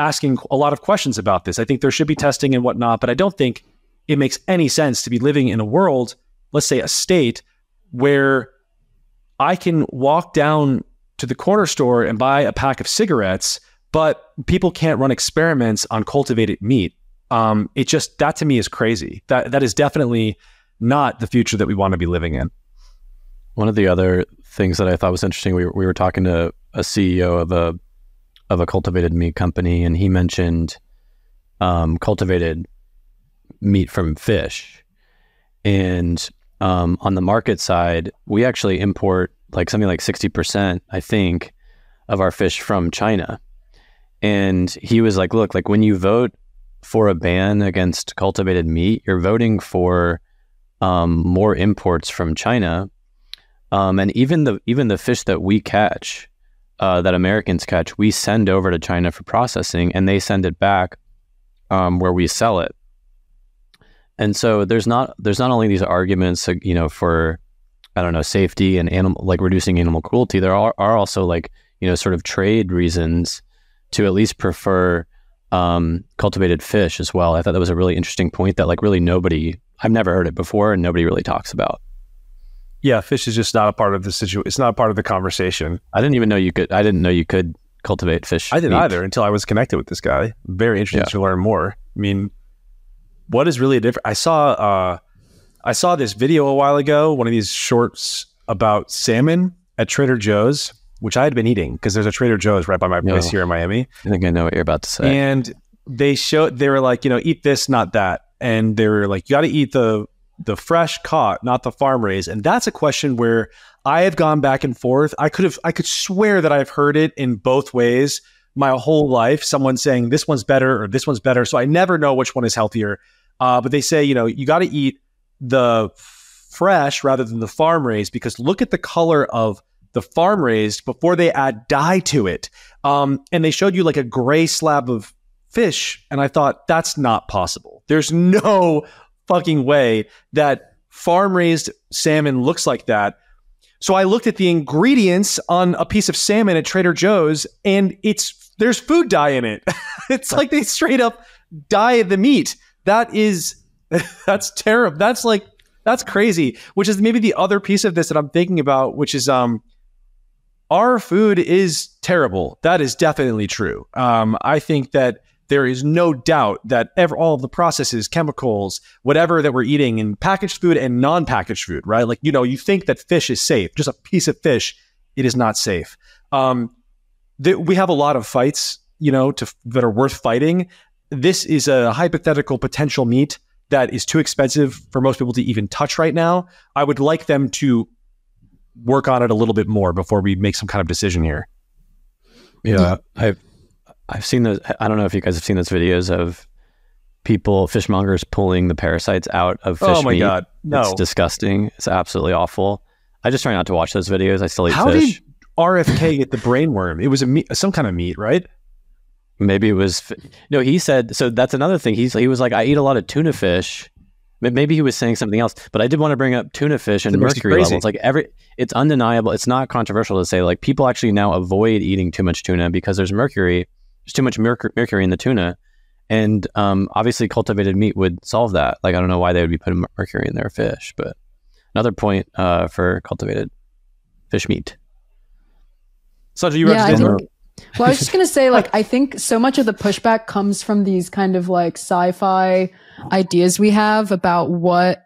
asking a lot of questions about this. I think there should be testing and whatnot, but I don't think it makes any sense to be living in a world, let's say a state, where I can walk down to the corner store and buy a pack of cigarettes, but people can't run experiments on cultivated meat. It just, that to me is crazy. That is definitely not the future that we want to be living in. One of the other things that I thought was interesting, we were talking to a CEO of a cultivated meat company, and he mentioned cultivated meat from fish. And on the market side, we actually import like something like 60%, I think, of our fish from China. And he was like, look, like when you vote for a ban against cultivated meat, you're voting for more imports from China. And even the fish that we catch, that Americans catch, we send over to China for processing, and they send it back where we sell it. And so there's not only these arguments, you know, for, I don't know, safety and animal, like reducing animal cruelty. There are also like, you know, sort of trade reasons to at least prefer cultivated fish as well. I thought that was a really interesting point that like really I've never heard it before and nobody really talks about. Yeah, fish is just not a part of the situation. It's not a part of the conversation. I didn't know you could cultivate fish. I didn't either until I was connected with this guy. Very interested to learn more. I mean, what is really a different? I saw this video a while ago, one of these shorts about salmon at Trader Joe's, which I had been eating because there's a Trader Joe's right by my place here in Miami. I think I know what you're about to say. And they were like, you know, eat this, not that. And they were like, you got to eat the fresh caught, not the farm raised. And that's a question where I have gone back and forth. I could swear that I've heard it in both ways my whole life. Someone saying this one's better or this one's better. So I never know which one is healthier. But they say, you know, you got to eat the fresh rather than the farm raised, because look at the color of the farm raised before they add dye to it. And they showed you like a gray slab of fish. And I thought, that's not possible. There's no fucking way that farm raised salmon looks like that. So I looked at the ingredients on a piece of salmon at Trader Joe's, and there's food dye in it. It's like they straight up dye the meat. That's terrible. That's crazy, which is maybe the other piece of this that I'm thinking about, which is our food is terrible. That is definitely true. I think that there is no doubt that all of the processes, chemicals, whatever that we're eating in packaged food and non-packaged food, right? Like, you know, you think that fish is safe, just a piece of fish, it is not safe. We have a lot of fights, you know, that are worth fighting. This is a hypothetical potential meat that is too expensive for most people to even touch right now. I would like them to work on it a little bit more before we make some kind of decision here. Yeah, I've seen those. I don't know if you guys have seen those videos of fishmongers pulling the parasites out of fish meat. Oh my God, no. It's disgusting. It's absolutely awful. I just try not to watch those videos. I still eat fish. How did RFK get the brainworm? It was some kind of meat, right? Maybe it was, no, he said, so that's another thing. He was like, I eat a lot of tuna fish. Maybe he was saying something else, but I did want to bring up tuna fish and mercury levels. Like it's undeniable. It's not controversial to say, like, people actually now avoid eating too much tuna because there's mercury. There's too much mercury in the tuna. And obviously cultivated meat would solve that. Like, I don't know why they would be putting mercury in their fish, but another point for cultivated fish meat. Sandra, you represent Well, I was just going to say, like, I think so much of the pushback comes from these kind of like sci-fi ideas we have about what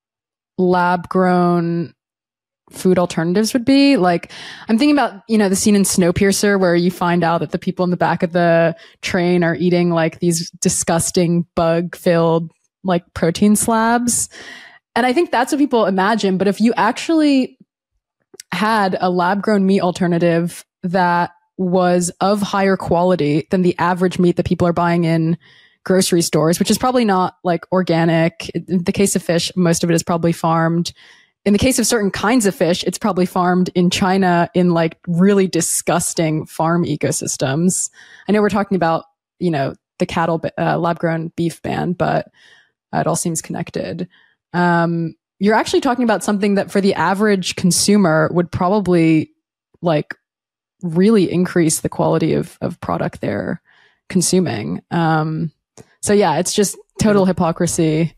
lab grown food alternatives would be. Like, I'm thinking about, you know, the scene in Snowpiercer where you find out that the people in the back of the train are eating like these disgusting bug filled like protein slabs. And I think that's what people imagine. But if you actually had a lab grown meat alternative that was of higher quality than the average meat that people are buying in grocery stores, which is probably not like organic. In the case of fish, most of it is probably farmed. In the case of certain kinds of fish, it's probably farmed in China in like really disgusting farm ecosystems. I know we're talking about, you know, the cattle lab grown beef ban, but it all seems connected. You're actually talking about something that for the average consumer would probably like really increase the quality of product they're consuming. So yeah, it's just total hypocrisy.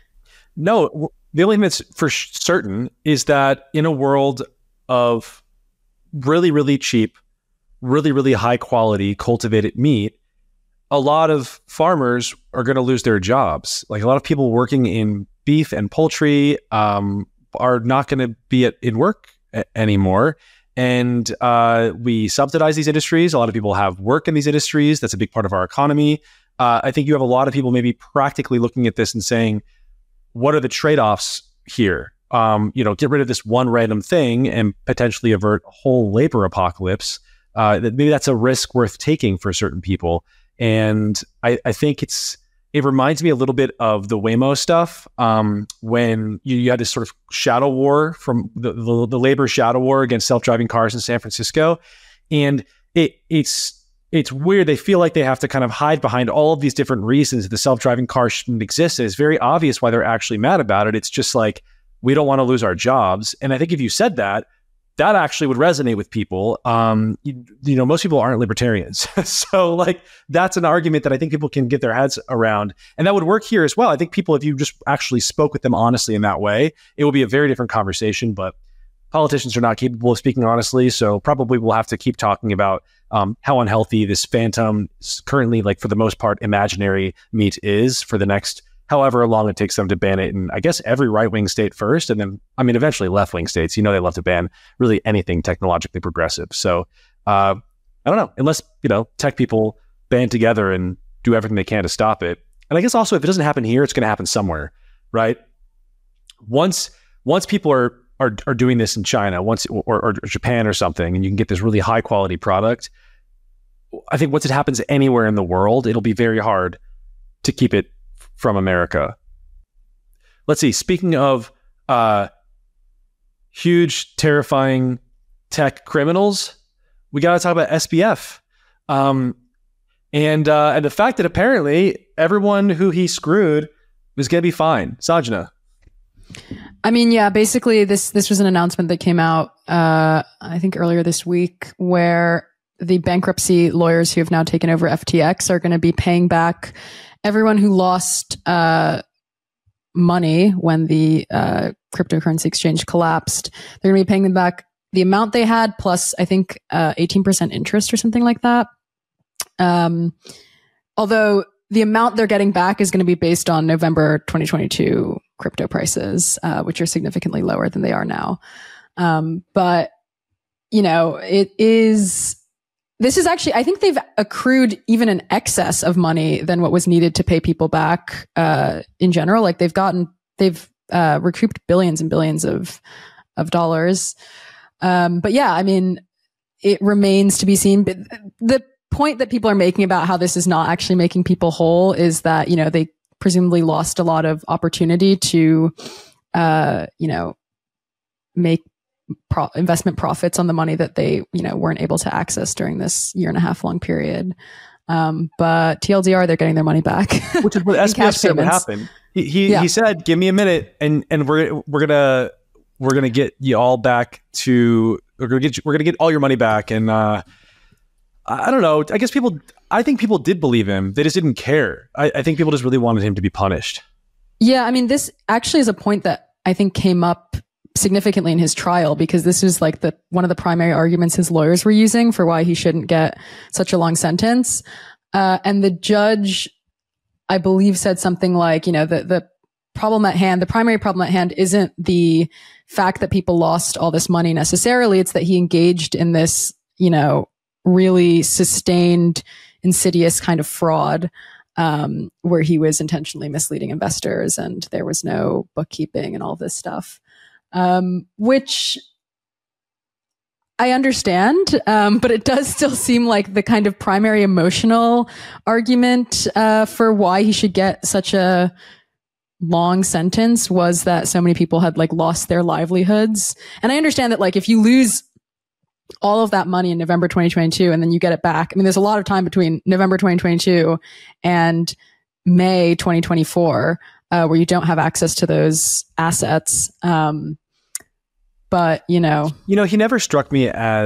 No, the only thing that's for certain is that in a world of really, really cheap, really, really high quality cultivated meat, a lot of farmers are going to lose their jobs. Like a lot of people working in beef and poultry are not going to be in work anymore. And we subsidize these industries. A lot of people have work in these industries. That's a big part of our economy. I think you have a lot of people maybe practically looking at this and saying, what are the trade-offs here? Get rid of this one random thing and potentially avert a whole labor apocalypse. Maybe that's a risk worth taking for certain people. And I think it reminds me a little bit of the Waymo stuff, when you had this sort of shadow war from the labor shadow war against self-driving cars in San Francisco. And it's weird. They feel like they have to kind of hide behind all of these different reasons that the self-driving car shouldn't exist. And it's very obvious why they're actually mad about it. It's just like, we don't want to lose our jobs. And I think if you said that actually would resonate with people. Most people aren't libertarians. So like, that's an argument that I think people can get their heads around. And that would work here as well. I think people, if you just actually spoke with them honestly in that way, it would be a very different conversation. But politicians are not capable of speaking honestly. So probably we'll have to keep talking about how unhealthy this phantom, currently, like for the most part, imaginary meat is for the next however long it takes them to ban it in, I guess, every right-wing state first. And then, eventually left-wing states, they love to ban really anything technologically progressive. So I don't know, unless, tech people band together and do everything they can to stop it. And I guess also if it doesn't happen here, it's going to happen somewhere, right? Once people are doing this in China, or Japan or something, and you can get this really high quality product, I think once it happens anywhere in the world, it'll be very hard to keep it from America. Let's see. Speaking of huge, terrifying tech criminals, we got to talk about SBF, and the fact that apparently everyone who he screwed was going to be fine. Sanjana. Yeah, basically this was an announcement that came out, I think earlier this week, where the bankruptcy lawyers who have now taken over FTX are going to be paying back everyone who lost money when the cryptocurrency exchange collapsed. They're going to be paying them back the amount they had plus, I think, 18% interest or something like that. Although the amount they're getting back is going to be based on November 2022 crypto prices, which are significantly lower than they are now. But, this is actually, I think they've accrued even an excess of money than what was needed to pay people back in general. Like they've recouped billions and billions of dollars. But yeah, it remains to be seen. But the point that people are making about how this is not actually making people whole is that, they presumably lost a lot of opportunity to, make investment profits on the money that they, weren't able to access during this 1.5 year long period. But TLDR, they're getting their money back. Which is what SBF said would happen. He said, give me a minute and we're gonna get you all back to, we're gonna get all your money back. And I don't know, I think people did believe him. They just didn't care. I think people just really wanted him to be punished. Yeah, this actually is a point that I think came up significantly in his trial, because this was like one of the primary arguments his lawyers were using for why he shouldn't get such a long sentence. And the judge, I believe, said something like, the problem at hand, the primary problem at hand isn't the fact that people lost all this money necessarily. It's that he engaged in this, really sustained, insidious kind of fraud, where he was intentionally misleading investors and there was no bookkeeping and all this stuff. Which I understand, but it does still seem like the kind of primary emotional argument for why he should get such a long sentence was that so many people had lost their livelihoods. And I understand that if you lose all of that money in November 2022 and then you get it back, there's a lot of time between November 2022 and May 2024 where you don't have access to those assets. But, he never struck me as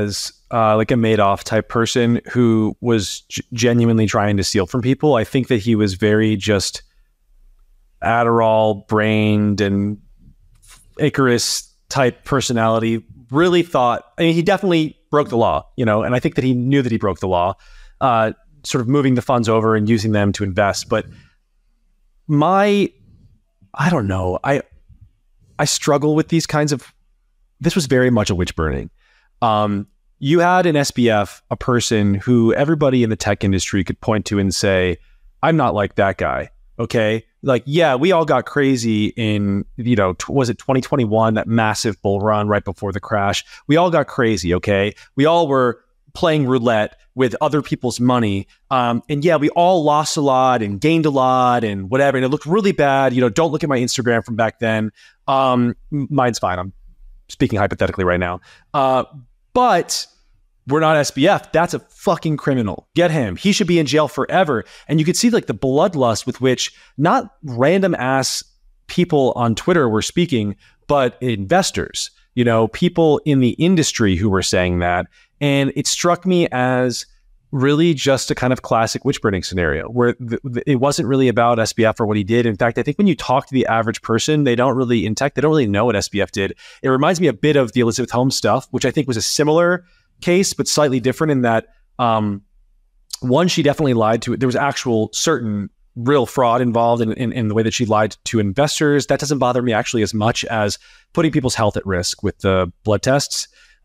like a Madoff type person who was genuinely trying to steal from people. I think that he was very just Adderall brained and Icarus type personality. Really thought, I mean, he definitely broke the law, and I think that he knew that he broke the law, sort of moving the funds over and using them to invest. But I don't know. I struggle with these kinds of, this was very much a witch burning. You had in SBF a person who everybody in the tech industry could point to and say, I'm not like that guy. Okay. Like, yeah, we all got crazy in, was it 2021, that massive bull run right before the crash? We all got crazy. Okay. We all were playing roulette with other people's money. And yeah, we all lost a lot and gained a lot and whatever. And it looked really bad. Don't look at my Instagram from back then. Mine's fine. I'm speaking hypothetically right now. But we're not SBF. That's a fucking criminal. Get him. He should be in jail forever. And you could see like the bloodlust with which not random ass people on Twitter were speaking, but investors, people in the industry who were saying that. And it struck me as really just a kind of classic witch burning scenario where it wasn't really about SBF or what he did. In fact, I think when you talk to the average person, they don't really know what SBF did. It reminds me a bit of the Elizabeth Holmes stuff, which I think was a similar case, but slightly different in that, one, she definitely lied to it. There was actual certain real fraud involved in the way that she lied to investors. That doesn't bother me actually as much as putting people's health at risk with the blood tests.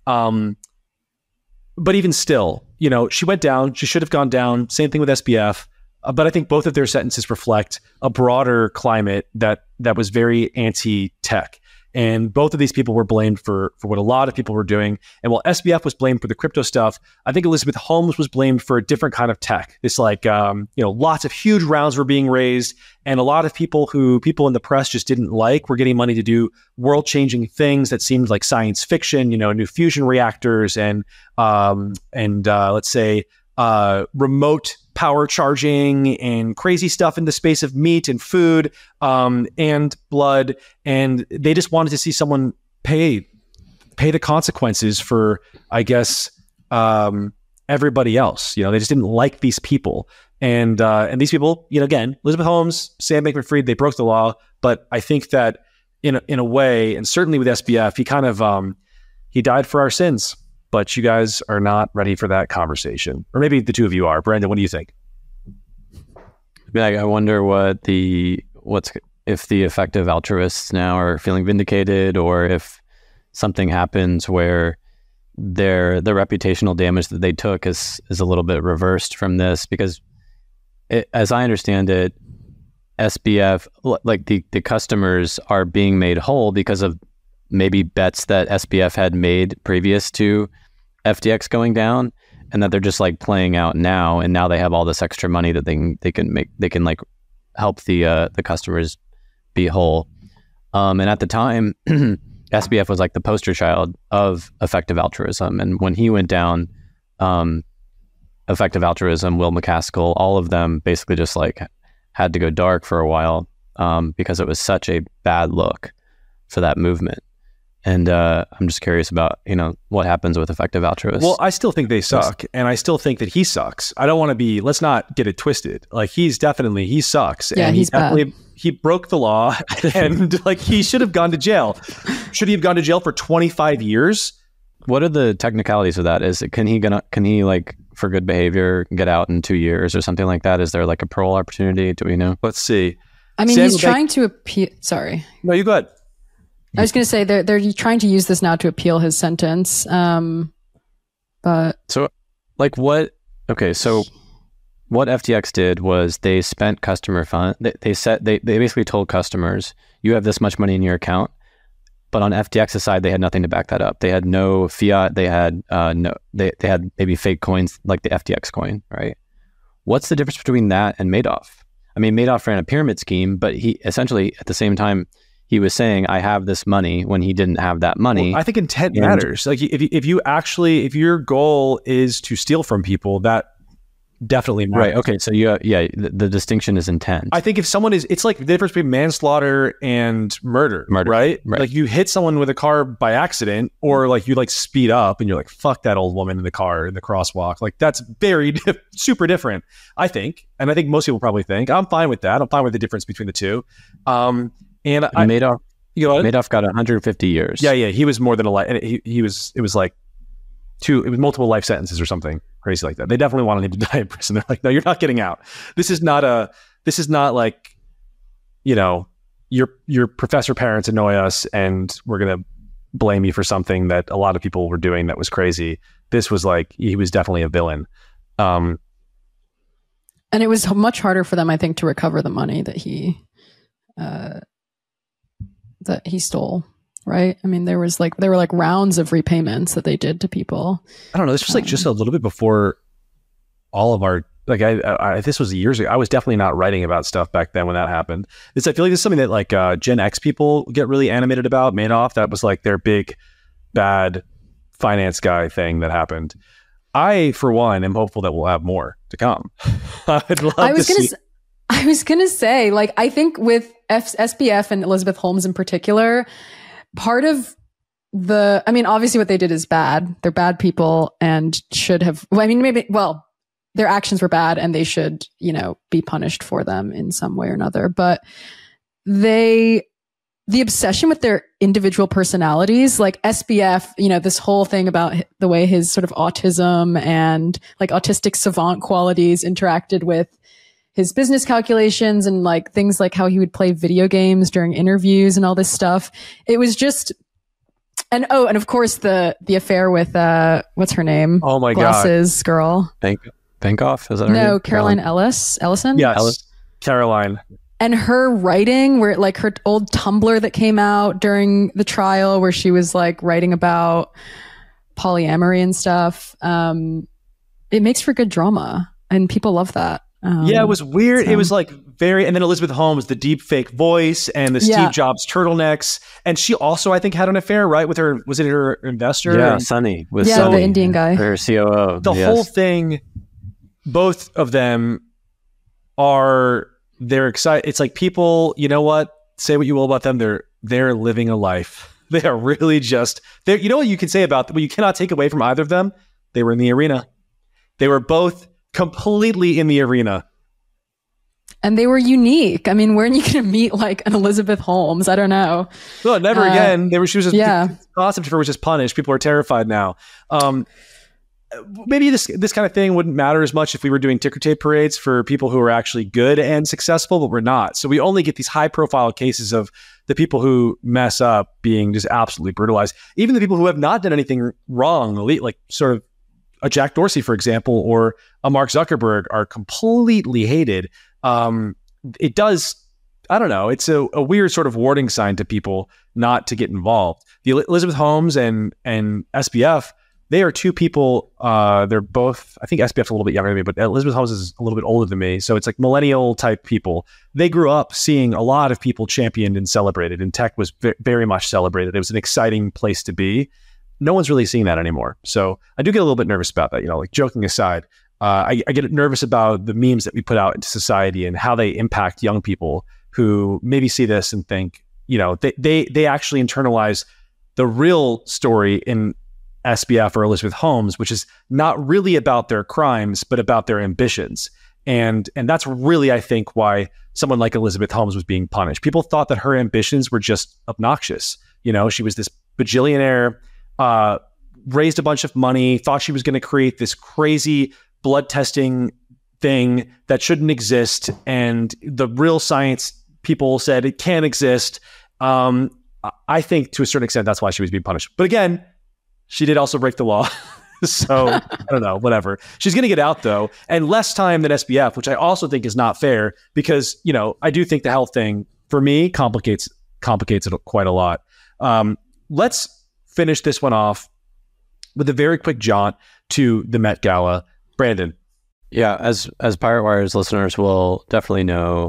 But even still, she went down. She should have gone down. Same thing with SBF. But I think both of their sentences reflect a broader climate that was very anti-tech. And both of these people were blamed for what a lot of people were doing. And while SBF was blamed for the crypto stuff, I think Elizabeth Holmes was blamed for a different kind of tech. It's like, lots of huge rounds were being raised, and a lot of people in the press just didn't like were getting money to do world-changing things that seemed like science fiction, new fusion reactors and let's say remote power charging and crazy stuff in the space of meat and food and blood. And they just wanted to see someone pay the consequences for, I guess, everybody else. They just didn't like these people. And these people, again, Elizabeth Holmes, Sam Bankman-Fried, they broke the law. But I think that in a way, and certainly with SBF, he kind of he died for our sins. But you guys are not ready for that conversation. Or maybe the two of you are. Brandon, what do you think? I wonder if the effective altruists now are feeling vindicated, or if something happens where the reputational damage that they took is a little bit reversed from this. Because as I understand it, SBF, like the customers are being made whole because of maybe bets that SBF had made previous to FTX going down, and that they're just like playing out now, and now they have all this extra money that they can like help the customers be whole. And at the time, SBF was like the poster child of effective altruism, and when he went down, effective altruism, Will McCaskill, all of them basically just like had to go dark for a while because it was such a bad look for that movement. And I'm just curious about, what happens with effective altruists. Well, I still think they suck. And I still think that he sucks. I don't want to let's not get it twisted. Like he sucks. Yeah, and he's bad. He broke the law and like he should have gone to jail. Should he have gone to jail for 25 years? What are the technicalities of that? Can he like for good behavior get out in 2 years or something like that? Is there like a parole opportunity? Do we know? Let's see. I mean, he's trying to appeal. Sorry. No, you go ahead. I was going to say they're trying to use this now to appeal his sentence. But so like what? Okay, so what FTX did was they spent customer fund. They basically told customers, you have this much money in your account, but on FTX's side they had nothing to back that up. They had no fiat. They had they had maybe fake coins like the FTX coin, right? What's the difference between that and Madoff? I mean, Madoff ran a pyramid scheme, but he essentially at the same time. He was saying, I have this money when he didn't have that money. Well, I think intent matters. Like if your goal is to steal from people, that definitely matters. Right. Okay. So the distinction is intent. I think if someone is, it's like the difference between manslaughter and murder, right? Like you hit someone with a car by accident, or like you like speed up and you're like, fuck that old woman in the car in the crosswalk. Like that's super different, I think. And I think most people probably think. I'm fine with that. I'm fine with the difference between the two. Madoff got 150 years. Yeah. He was more than a life. And it was multiple life sentences or something crazy like that. They definitely wanted him to die in prison. They're like, no, you're not getting out. This is not like, your professor parents annoy us and we're going to blame you for something that a lot of people were doing that was crazy. This was like, he was definitely a villain. And it was much harder for them, I think, to recover the money that he stole. Right. I mean, there were like rounds of repayments that they did to people. I don't know. This was like just a little bit before all of our, like this was years ago. I was definitely not writing about stuff back then when that happened. I feel like this is something that like Gen X people get really animated about. Madoff, that was like their big bad finance guy thing that happened. I, for one, am hopeful that we'll have more to come. I was going to say, like, I think with SBF and Elizabeth Holmes in particular, part of obviously what they did is bad. They're bad people and should have, their actions were bad and they should, be punished for them in some way or another. But the obsession with their individual personalities, like SBF, this whole thing about the way his sort of autism and like autistic savant qualities interacted with his business calculations and like things like how he would play video games during interviews and all this stuff. It was just, and of course the affair with, what's her name? Oh my Glasses girl. Bankoff? Is that her name? No, Caroline Ellison? Yes. Caroline. And her writing, where like her old Tumblr that came out during the trial where she was like writing about polyamory and stuff. It makes for good drama and people love that. It was weird. It was like and then Elizabeth Holmes, the deep fake voice and the Steve Jobs turtlenecks. And she also, I think, had an affair, right? With her, was it her investor? Yeah, Sonny. The Indian guy. Her COO. The whole thing, both of them they're excited. It's like people, you know what? Say what you will about them. They're living a life. They are really you know what you can say about them? What you cannot take away from either of them? They were in the arena. They were both completely in the arena. And they were unique. I mean, weren't you going to meet like an Elizabeth Holmes? I don't know. Well, never again. She was just, the concept of her was just punished. People are terrified now. Maybe this kind of thing wouldn't matter as much if we were doing ticker tape parades for people who are actually good and successful, but we're not. So we only get these high profile cases of the people who mess up being just absolutely brutalized. Even the people who have not done anything wrong, like sort of a Jack Dorsey, for example, or a Mark Zuckerberg, are completely hated. It does, I don't know, it's a weird sort of warning sign to people not to get involved. The Elizabeth Holmes and SBF, they are two people, they're both, I think SBF's a little bit younger than me, but Elizabeth Holmes is a little bit older than me. So it's like millennial type people. They grew up seeing a lot of people championed and celebrated, and tech was very much celebrated. It was an exciting place to be. No one's really seeing that anymore. So I do get a little bit nervous about that, like joking aside. I get nervous about the memes that we put out into society and how they impact young people who maybe see this and think, they actually internalize the real story in SBF or Elizabeth Holmes, which is not really about their crimes, but about their ambitions. And that's really, I think, why someone like Elizabeth Holmes was being punished. People thought that her ambitions were just obnoxious. She was this bajillionaire, raised a bunch of money, thought she was going to create this crazy blood testing thing that shouldn't exist. And the real science people said it can't exist. I think to a certain extent, that's why she was being punished. But again, she did also break the law. So I don't know, whatever. She's going to get out though, and less time than SBF, which I also think is not fair because, I do think the health thing for me complicates it quite a lot. Let's finish this one off with a very quick jaunt to the Met Gala. Brandon. Yeah, as Pirate Wire's listeners will definitely know,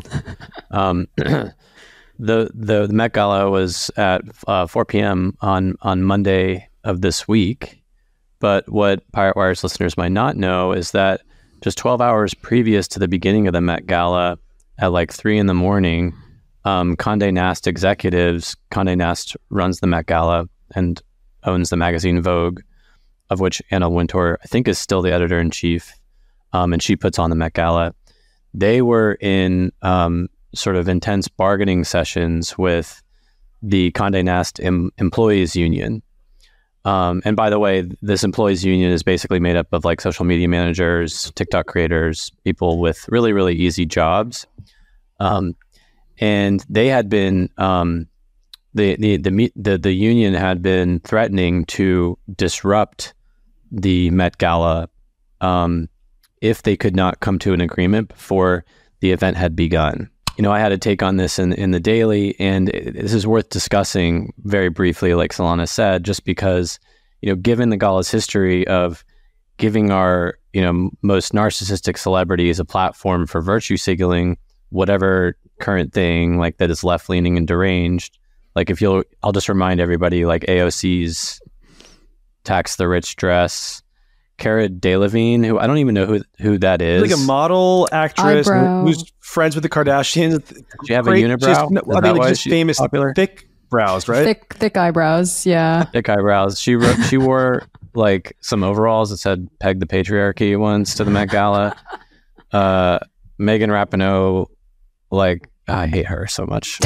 the Met Gala was at 4 p.m. on Monday of this week. But what Pirate Wire's listeners might not know is that just 12 hours previous to the beginning of the Met Gala at like 3 a.m, Condé Nast executives, Condé Nast runs the Met Gala and owns the magazine Vogue, of which Anna Wintour, I think, is still the editor-in-chief, and she puts on the Met Gala. They were in sort of intense bargaining sessions with the Condé Nast employees union. And by the way, this employees union is basically made up of like social media managers, TikTok creators, people with really, really easy jobs. And they had been, the union had been threatening to disrupt the Met Gala if they could not come to an agreement before the event had begun. I had a take on this in the Daily, and this is worth discussing very briefly, like Solana said, just because, given the gala's history of giving our, most narcissistic celebrities a platform for virtue signaling, whatever current thing like that is left-leaning and deranged. Like I'll just remind everybody, like AOC's Tax the Rich dress, Cara Delevingne, who I don't even know who that is. Like a model actress who's friends with the Kardashians. Does she have a unibrow? Just famous, popular? Thick brows, right? Thick eyebrows, yeah. Thick eyebrows. She wore like some overalls that said "Peg the Patriarchy" once to the Met Gala. Megan Rapinoe, like, I hate her so much.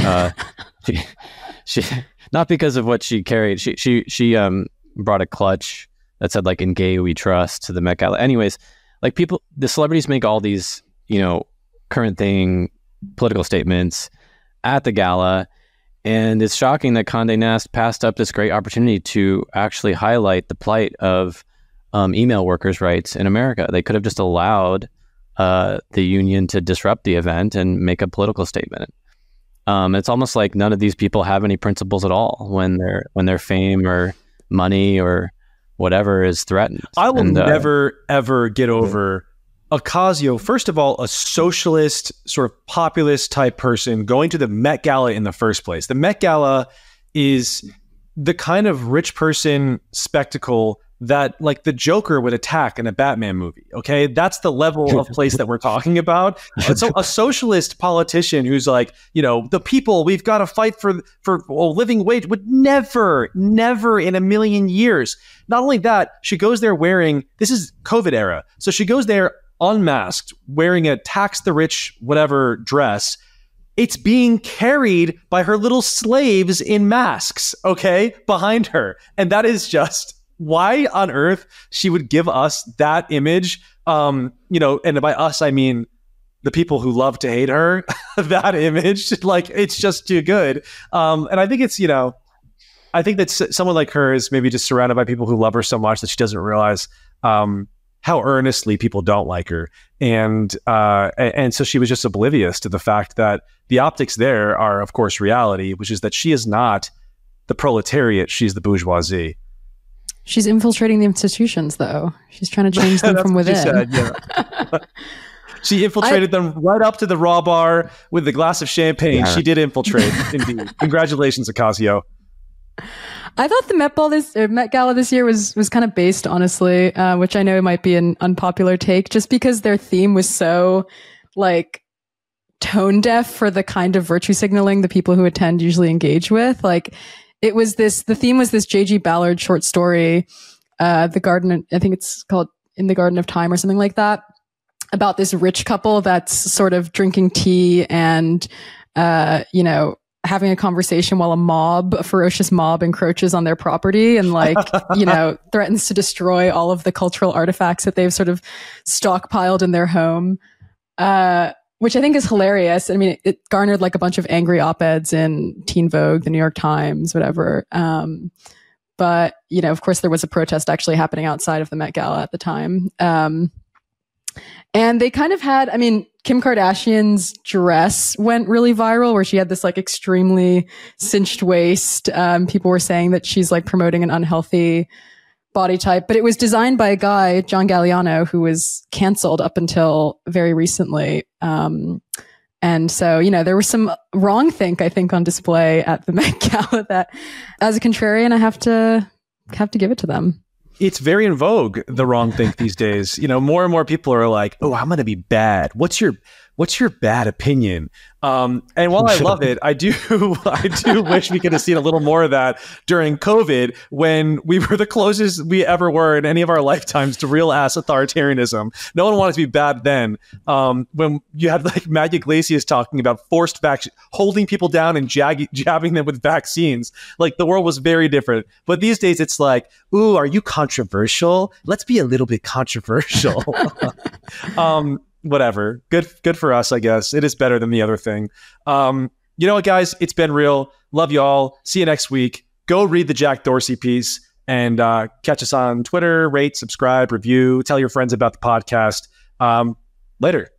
She not because of what she carried. She brought a clutch that said like "In Gay We Trust" to the Met Gala. Anyways, like the celebrities make all these, current thing political statements at the gala. And it's shocking that Condé Nast passed up this great opportunity to actually highlight the plight of email workers' rights in America. They could have just allowed the union to disrupt the event and make a political statement. It's almost like none of these people have any principles at all when their fame or money or whatever is threatened. I will never, ever get over Ocasio, first of all, a socialist, sort of populist type person going to the Met Gala in the first place. The Met Gala is the kind of rich person spectacle that like the Joker would attack in a Batman movie. Okay. That's the level of place that we're talking about. So a socialist politician who's like, the people, we've got to fight for a living wage, would never in a million years. Not only that, she goes there wearing, this is COVID era. So she goes there unmasked, wearing a tax the rich, whatever dress. It's being carried by her little slaves in masks, okay, behind her. And that is just, why on earth she would give us that image, and by us, I mean the people who love to hate her, that image, like, it's just too good. And I think it's, I think that someone like her is maybe just surrounded by people who love her so much that she doesn't realize how earnestly people don't like her. And so she was just oblivious to the fact that the optics there are, of course, reality, which is that she is not the proletariat, she's the bourgeoisie. She's infiltrating the institutions, though. She's trying to change them from within. She said, yeah. She infiltrated them right up to the raw bar with a glass of champagne. Yeah. She did infiltrate, indeed. Congratulations, Ocasio. I thought the Met Gala this year was kind of based, honestly, which I know might be an unpopular take, just because their theme was so like tone deaf for the kind of virtue signaling the people who attend usually engage with. Like, the theme was this J.G. Ballard short story, The Garden, I think it's called In the Garden of Time or something like that, about this rich couple that's sort of drinking tea and, having a conversation while a ferocious mob encroaches on their property and threatens to destroy all of the cultural artifacts that they've sort of stockpiled in their home. Which I think is hilarious. I mean, it garnered like a bunch of angry op-eds in Teen Vogue, the New York Times, whatever. But, of course, there was a protest actually happening outside of the Met Gala at the time. And they kind of had, Kim Kardashian's dress went really viral, where she had this like extremely cinched waist. People were saying that she's like promoting an unhealthy body type, but it was designed by a guy, John Galliano, who was canceled up until very recently. And so, there was some wrongthink, I think, on display at the Met Gala that, as a contrarian, I have to give it to them. it's very in vogue, the wrong think these days. More and more people are like, oh, I'm going to be bad. What's your bad opinion? And while I love it, I do wish we could have seen a little more of that during COVID, when we were the closest we ever were in any of our lifetimes to real ass authoritarianism. No one wanted to be bad then. When you had like Matt Iglesias talking about forced vaccine, holding people down and jabbing them with vaccines, like the world was very different. But these days it's like, ooh, are you controversial? Let's be a little bit controversial. Whatever. Good for us, I guess. It is better than the other thing. You know what, guys? It's been real. Love y'all. See you next week. Go read the Jack Dorsey piece and catch us on Twitter. Rate, subscribe, review. Tell your friends about the podcast. Later.